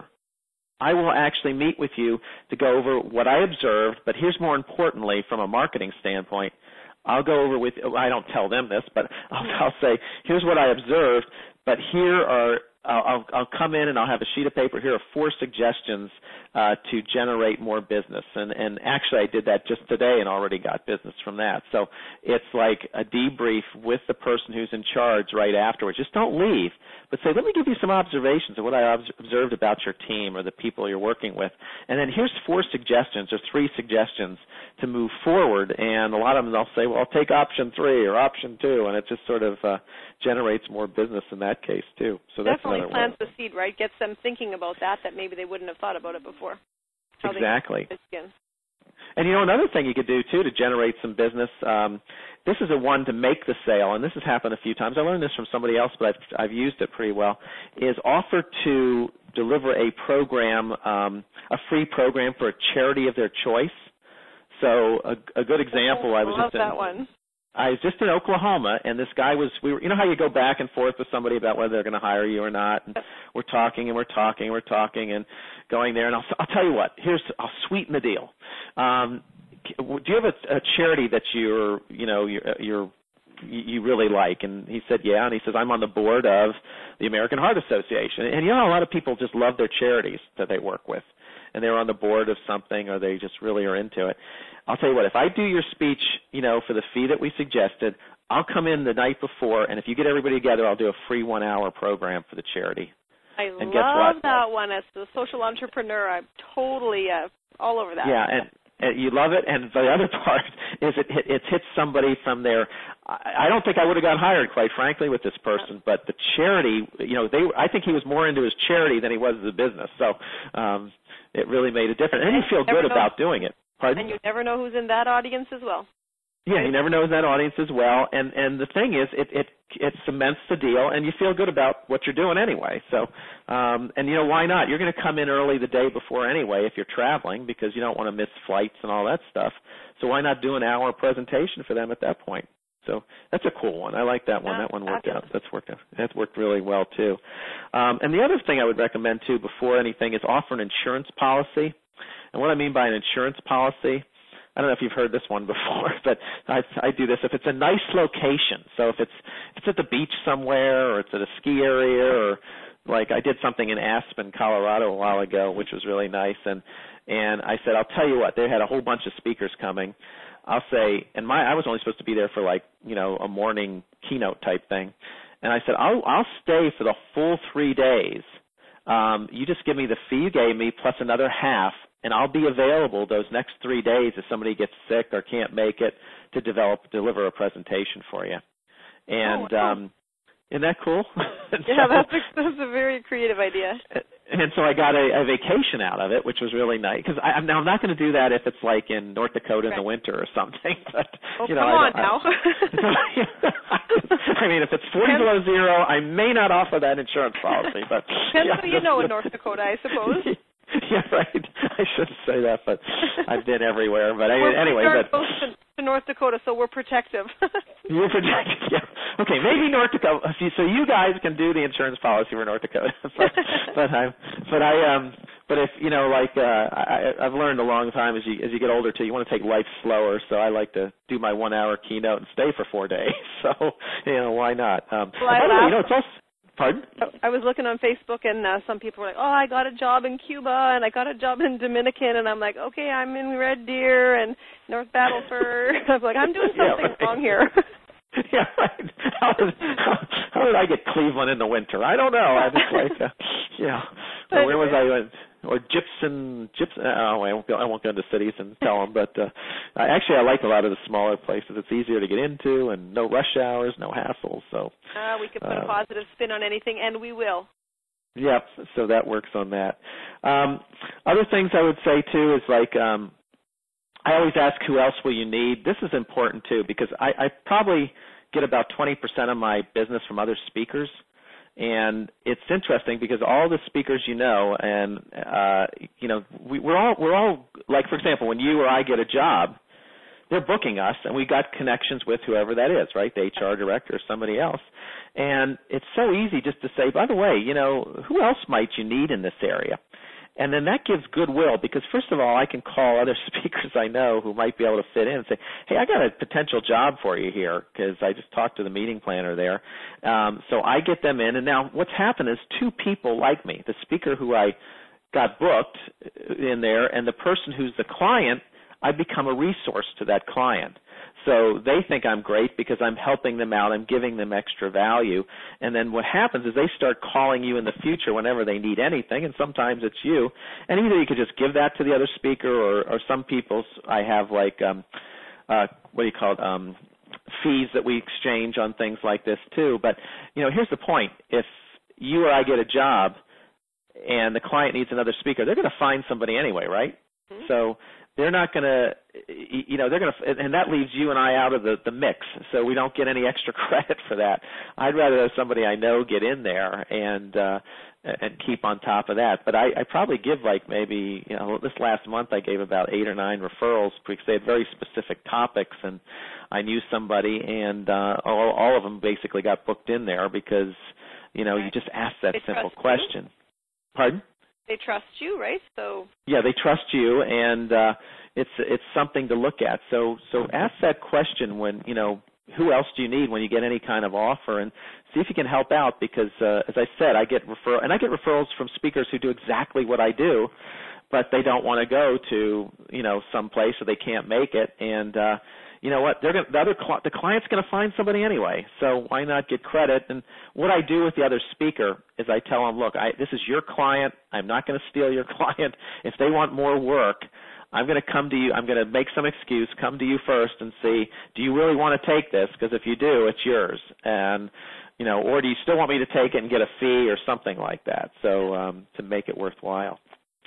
I will actually meet with you to go over what I observed. But here's more importantly, from a marketing standpoint, I'll go over with, I don't tell them this, but I'll, I'll say, here's what I observed, but here are, I'll, I'll come in and I'll have a sheet of paper. Here are four suggestions uh, to generate more business. And, and actually I did that just today and already got business from that. So it's like a debrief with the person who's in charge right afterwards. Just don't leave, but say, let me give you some observations of what I observed about your team or the people you're working with. And then here's four suggestions or three suggestions to move forward. And a lot of them they'll say, well, I'll take option three or option two. And it just sort of uh, generates more business in that case too. So that's Definitely another plants one. the seed, right? Gets them thinking about that, that maybe they wouldn't have thought about it before. How exactly. They and, you know, another thing you could do, too, to generate some business, um, this is a one to make the sale, and this has happened a few times. I learned this from somebody else, but I've, I've used it pretty well, is offer to deliver a program, um, a free program for a charity of their choice. So a, a good example, oh, I was I love just in, that one. I was just in Oklahoma, and this guy was, we were, you know how you go back and forth with somebody about whether they're going to hire you or not, and we're talking and we're talking and we're talking and going there, and I'll, I'll tell you what, here's, I'll sweeten the deal. Um, do you have a, a charity that you're, you know, you're, you're, you really like? And he said, yeah, and he says, I'm on the board of the American Heart Association. And, you know, a lot of people just love their charities that they work with, and they're on the board of something or they just really are into it. I'll tell you what, if I do your speech, you know, for the fee that we suggested, I'll come in the night before, and if you get everybody together, I'll do a free one-hour program for the charity. I and love guess what? that one. As the social entrepreneur, I'm totally uh, all over that. Yeah, and, and you love it, and the other part is it, it, it hits somebody from their, I, I don't think I would have got hired, quite frankly, with this person, but the charity, you know, they. I think he was more into his charity than he was the business, so um, it really made a difference. And you feel good know. about doing it. Pardon? And you never know who's in that audience as well. Yeah, you never know who's in that audience as well. And and the thing is, it it it cements the deal, and you feel good about what you're doing anyway. So, um, and you know why not? You're going to come in early the day before anyway if you're traveling because you don't want to miss flights and all that stuff. So why not do an hour presentation for them at that point? So that's a cool one. I like that one. Yeah, that one worked fabulous. out. That's worked out. That's worked really well too. Um, and the other thing I would recommend too before anything is offer an insurance policy. And what I mean by an insurance policy, I don't know if you've heard this one before, but I, I do this. If it's a nice location, so if it's if it's at the beach somewhere or it's at a ski area or like I did something in Aspen, Colorado a while ago, which was really nice, and and I said, I'll tell you what, they had a whole bunch of speakers coming. I'll say, and my I was only supposed to be there for like, you know, a morning keynote type thing. And I said, I'll I'll stay for the full three days. Um, you just give me the fee you gave me plus another half, and I'll be available those next three days if somebody gets sick or can't make it to develop deliver a presentation for you. And oh, wow. um, isn't that cool? Yeah, so, that's, a, that's a very creative idea. And so I got a, a vacation out of it, which was really nice. Because I'm now I'm not going to do that if it's like in North Dakota in right. the winter or something. But oh, you know, come I on now. I, I mean, if it's forty below zero, I may not offer that insurance policy. But depends yeah, who you know in North Dakota, I suppose. Yeah, right. I shouldn't say that, but I've been everywhere. But I, we're anyway, but close to, to North Dakota, so we're protective. You're protected. Yeah. Okay, maybe North Dakota. So you guys can do the insurance policy for North Dakota. but but I but I um but if you know, like uh, I, I've learned a long time as you as you get older too, you want to take life slower. So I like to do my one-hour keynote and stay for four days. So you know, why not? Um, well, I by the way, you know, it's also pardon. I was looking on Facebook, and uh, some people were like, "Oh, I got a job in Cuba, and I got a job in Dominican," and I'm like, "Okay, I'm in Red Deer and North Battleford." I was like, "I'm doing something yeah, right. wrong here." Yeah, right. How did, how, how did I get Cleveland in the winter? I don't know. I just like, uh, yeah. So where was I? Or Gibson, Gibson. Oh, I won't go. I won't go into cities and tell them. But uh, I, actually, I like a lot of the smaller places. It's easier to get into, and no rush hours, no hassles. So uh, we can put uh, a positive spin on anything, and we will. Yep. So that works on that. Um, other things I would say too is like. Um, I always ask who else will you need. This is important too because I, I probably get about twenty percent of my business from other speakers, and it's interesting because all the speakers you know, and uh, you know, we, we're all we're all like, for example, when you or I get a job, they're booking us, and we got connections with whoever that is, right? The H R director or somebody else, and it's so easy just to say, by the way, you know, who else might you need in this area? And then that gives goodwill because, first of all, I can call other speakers I know who might be able to fit in and say, hey, I got a potential job for you here because I just talked to the meeting planner there. Um, so I get them in. And now what's happened is two people like me, the speaker who I got booked in there and the person who's the client, I become a resource to that client. So they think I'm great because I'm helping them out. I'm giving them extra value. And then what happens is they start calling you in the future whenever they need anything, and sometimes it's you. And either you could just give that to the other speaker or, or some people, I have like, um, uh, what do you call it, um, fees that we exchange on things like this too. But, you know, here's the point. If you or I get a job and the client needs another speaker, they're going to find somebody anyway, right? Mm-hmm. So they're not going to, you know, they're going to, and that leaves you and I out of the, the mix, so we don't get any extra credit for that. I'd rather have somebody I know get in there and uh, and keep on top of that. But I, I probably give like maybe, you know, this last month I gave about eight or nine referrals because they had very specific topics, and I knew somebody, and uh, all, all of them basically got booked in there because, you know, you just ask that they simple question. You? Pardon? They trust you, right? So yeah, they trust you, and uh, it's it's something to look at. So so ask that question when, you know, who else do you need when you get any kind of offer, and see if you can help out. Because uh, as I said, I get refer and I get referrals from speakers who do exactly what I do, but they don't want to go to, you know, some place or they can't make it, and uh, you know what? They're gonna, the other cl- the client's going to find somebody anyway. So why not get credit? And what I do with the other speaker is I tell them, look, I, this is your client. I'm not going to steal your client. If they want more work, I'm going to come to you. I'm going to make some excuse, come to you first, and see, do you really want to take this? Because if you do, it's yours. And you know, or do you still want me to take it and get a fee or something like that? So um, to make it worthwhile.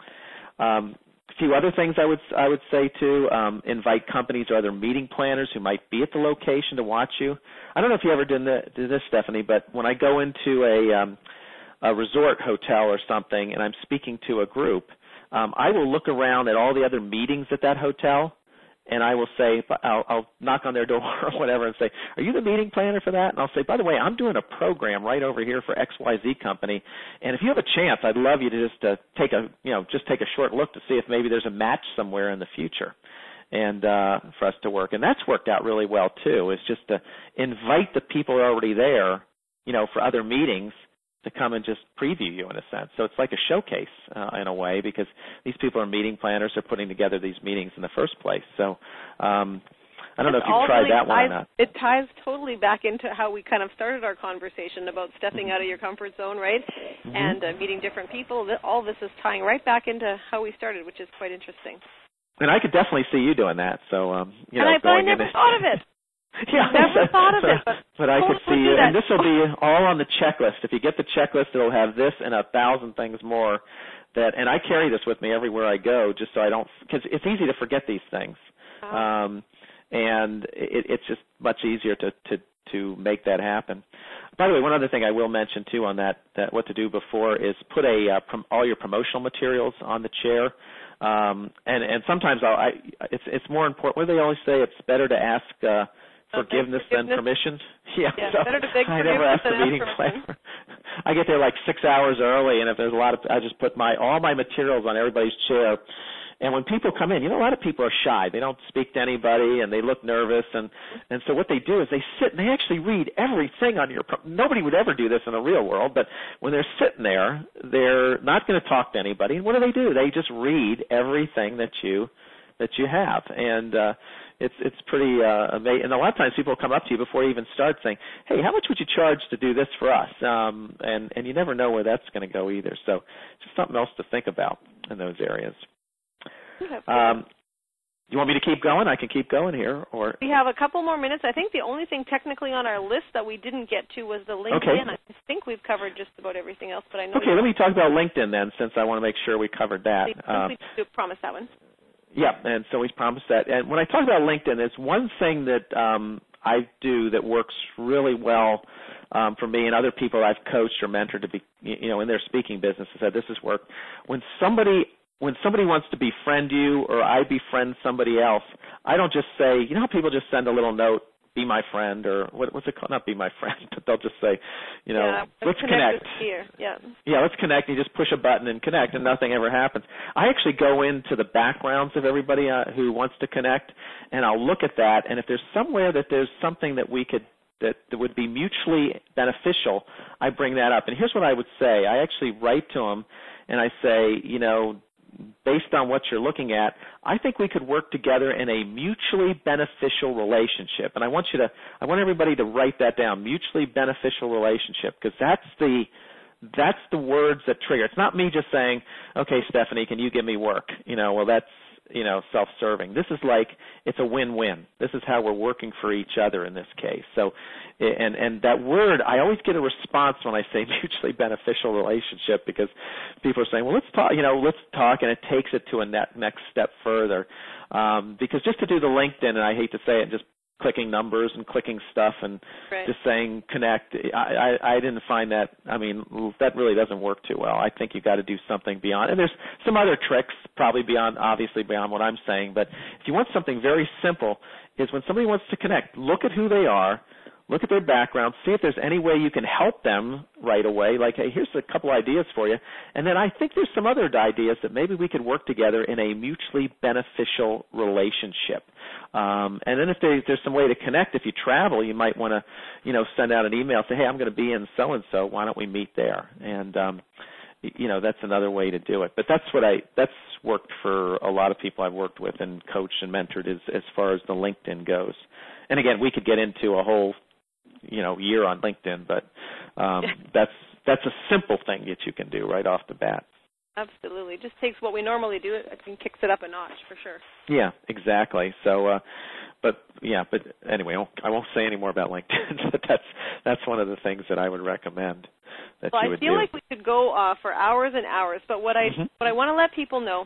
Um, A few other things I would I would say too, um, invite companies or other meeting planners who might be at the location to watch you. I don't know if you ever did, the, did this, Stephanie, but when I go into a, um, a resort hotel or something and I'm speaking to a group, um, I will look around at all the other meetings at that hotel, and I will say, I'll, I'll knock on their door or whatever and say, are you the meeting planner for that? And I'll say, by the way, I'm doing a program right over here for X Y Z company, and if you have a chance, I'd love you to just uh, take a, you know, just take a short look to see if maybe there's a match somewhere in the future, and uh, for us to work. And that's worked out really well too. Is just to invite the people who are already there, you know, for other meetings, to come and just preview you in a sense. So it's like a showcase uh, in a way, because these people are meeting planners, are putting together these meetings in the first place. So um, I don't know if you've tried really that one ties, or not. It ties totally back into how we kind of started our conversation about stepping mm-hmm. out of your comfort zone, right, mm-hmm. and uh, meeting different people. All this is tying right back into how we started, which is quite interesting. And I could definitely see you doing that. So um, you and know, I probably never in thought of it. Yeah, never so, thought of so, it, but, but I could see you, that. and this will be all on the checklist. If you get the checklist, it'll have this and a thousand things more. That, and I carry this with me everywhere I go, just so I don't, because it's easy to forget these things, oh. um, and it, it's just much easier to, to to make that happen. By the way, one other thing I will mention too on that, that what to do before is put a uh, prom- all your promotional materials on the chair. Um, and and sometimes I'll, I it's it's more important. What do they always say? It's better to ask. Uh, Forgiveness, forgiveness than permission. Yeah, yeah so better to beg I never asked the meeting planner. I get there like six hours early, and if there's a lot of, I just put my all my materials on everybody's chair. And when people come in, you know, a lot of people are shy. They don't speak to anybody, and they look nervous. And, and so what they do is they sit and they actually read everything on your – nobody would ever do this in the real world, but when they're sitting there, they're not going to talk to anybody. And what do they do? They just read everything that you that you have. And uh, it's it's pretty uh, amazing. And a lot of times people come up to you before you even start saying, hey, how much would you charge to do this for us? Um, and, and you never know where that's going to go either. So just something else to think about in those areas. Um, you want me to keep going? I can keep going here. Or we have a couple more minutes. I think the only thing technically on our list that we didn't get to was the LinkedIn. Okay. I think we've covered just about everything else, but I know. Okay, let me talk about LinkedIn then, since I want to make sure we covered that. Um, we promised that one. Yeah, and so we promised that. And when I talk about LinkedIn, there's one thing that um, I do that works really well um, for me and other people I've coached or mentored to be, you know, in their speaking business. I said this has worked. When somebody When somebody wants to befriend you or I befriend somebody else, I don't just say, you know how people just send a little note, be my friend, or what, what's it called? Not be my friend, but they'll just say, you know, yeah, let's connect. connect. Here. Yeah. yeah, let's connect. You just push a button and connect, and nothing ever happens. I actually go into the backgrounds of everybody uh, who wants to connect, and I'll look at that, and if there's somewhere that there's something that we could That, that would be mutually beneficial, I bring that up. And here's what I would say. I actually write to them, and I say, you know, based on what you're looking at, I think we could work together in a mutually beneficial relationship. And I want you to, I want everybody to write that down, mutually beneficial relationship, because that's the, that's the words that trigger. It's not me just saying, okay, Stephanie, can you give me work? You know, well, that's, you know, self-serving. This is like, it's a win-win. This is how we're working for each other in this case. So, and, and that word, I always get a response when I say mutually beneficial relationship, because people are saying, well, let's talk, you know, let's talk, and it takes it to a net, next step further. Um, because just to do the LinkedIn, and I hate to say it, just clicking numbers and clicking stuff and right. just saying connect, I, I, I didn't find that, I mean, that really doesn't work too well. I think you've got to do something beyond. And there's some other tricks, probably beyond, obviously beyond what I'm saying, but if you want something very simple, is when somebody wants to connect, look at who they are, look at their background, see if there's any way you can help them right away, like, hey, here's a couple ideas for you. And then I think there's some other ideas that maybe we could work together in a mutually beneficial relationship. Um, and then if there, there's some way to connect, if you travel, you might want to, you know, send out an email, say, hey, I'm going to be in so-and-so, why don't we meet there? And, um, you know, that's another way to do it. But that's what I, that's worked for a lot of people I've worked with and coached and mentored as, as far as the LinkedIn goes. And again, we could get into a whole you know, year on LinkedIn, but um, that's that's a simple thing that you can do right off the bat. Absolutely. It just takes what we normally do and kicks it up a notch for sure. Yeah, exactly. So, uh, but yeah, but anyway, I won't, I won't say any more about LinkedIn, but that's that's one of the things that I would recommend that well, you would I feel do. like we could go uh, for hours and hours, but what I mm-hmm. what I want to let people know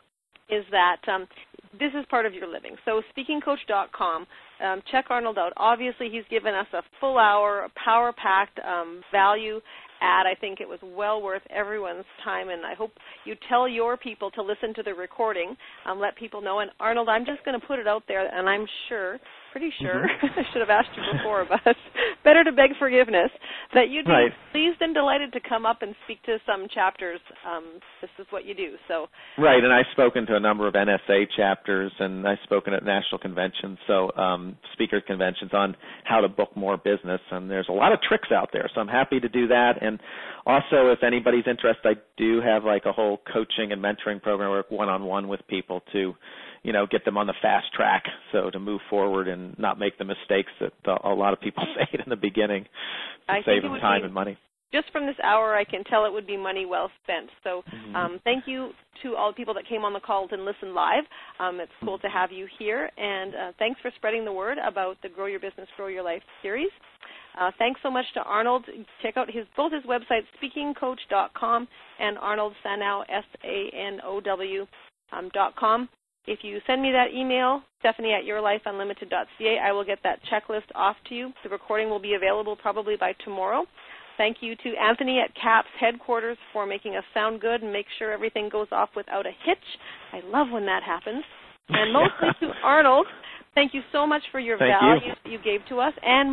is that um, this is part of your living. So speaking coach dot com, um, check Arnold out. Obviously, he's given us a full hour, power-packed um, value ad. I think it was well worth everyone's time, and I hope you tell your people to listen to the recording, um, let people know. And Arnold, I'm just going to put it out there, and I'm sure, pretty sure, mm-hmm. I should have asked you before, but better to beg forgiveness, that you'd be right. pleased and delighted to come up and speak to some chapters. Um, this is what you do. So Right, and I've spoken to a number of N S A chapters, and I've spoken at national conventions, so um, speaker conventions on how to book more business, and there's a lot of tricks out there, so I'm happy to do that. And also, if anybody's interested, I do have like a whole coaching and mentoring program where I work one-on-one with people to, you know, get them on the fast track, so to move forward and not make the mistakes that uh, a lot of people made in the beginning to I save them time be, and money. Just from this hour, I can tell it would be money well spent. So mm-hmm. um, thank you to all the people that came on the call and listened live. Um, it's cool to have you here, and uh, thanks for spreading the word about the Grow Your Business, Grow Your Life series. Uh, thanks so much to Arnold. Check out his both his websites, speaking coach dot com and Arnold Sanow, S A N O W, um, dot com. If you send me that email, Stephanie at your life unlimited dot c a, I will get that checklist off to you. The recording will be available probably by tomorrow. Thank you to Anthony at CAPS headquarters for making us sound good and make sure everything goes off without a hitch. I love when that happens. And mostly to Arnold, thank you so much for your thank value you. that you gave to us. And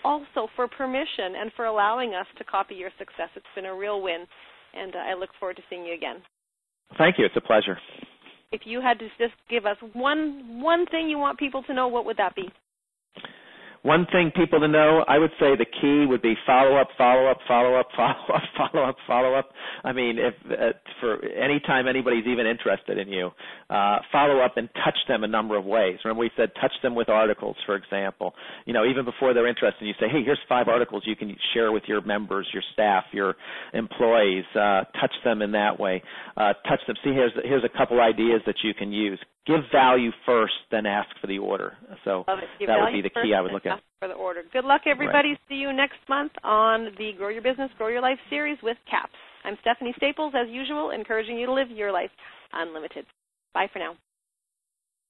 also for permission and for allowing us to copy your success. It's been a real win, and uh, I look forward to seeing you again. Thank you. It's a pleasure. If you had to just give us one one thing you want people to know, what would that be? One thing people to know, I would say the key would be follow up, follow up, follow up, follow up, follow up, follow up. I mean, if uh, for any time anybody's even interested in you, uh, follow up and touch them a number of ways. Remember we said touch them with articles, for example. You know, even before they're interested, you say, hey, here's five articles you can share with your members, your staff, your employees. Uh, touch them in that way. Uh, touch them. See, here's here's a couple ideas that you can use. Give value first, then ask for the order. So that would be the key I would look at. For the order. Good luck, everybody. Right. See you next month on the Grow Your Business, Grow Your Life series with CAPS. I'm Stephanie Staples, as usual, encouraging you to live your life unlimited. Bye for now.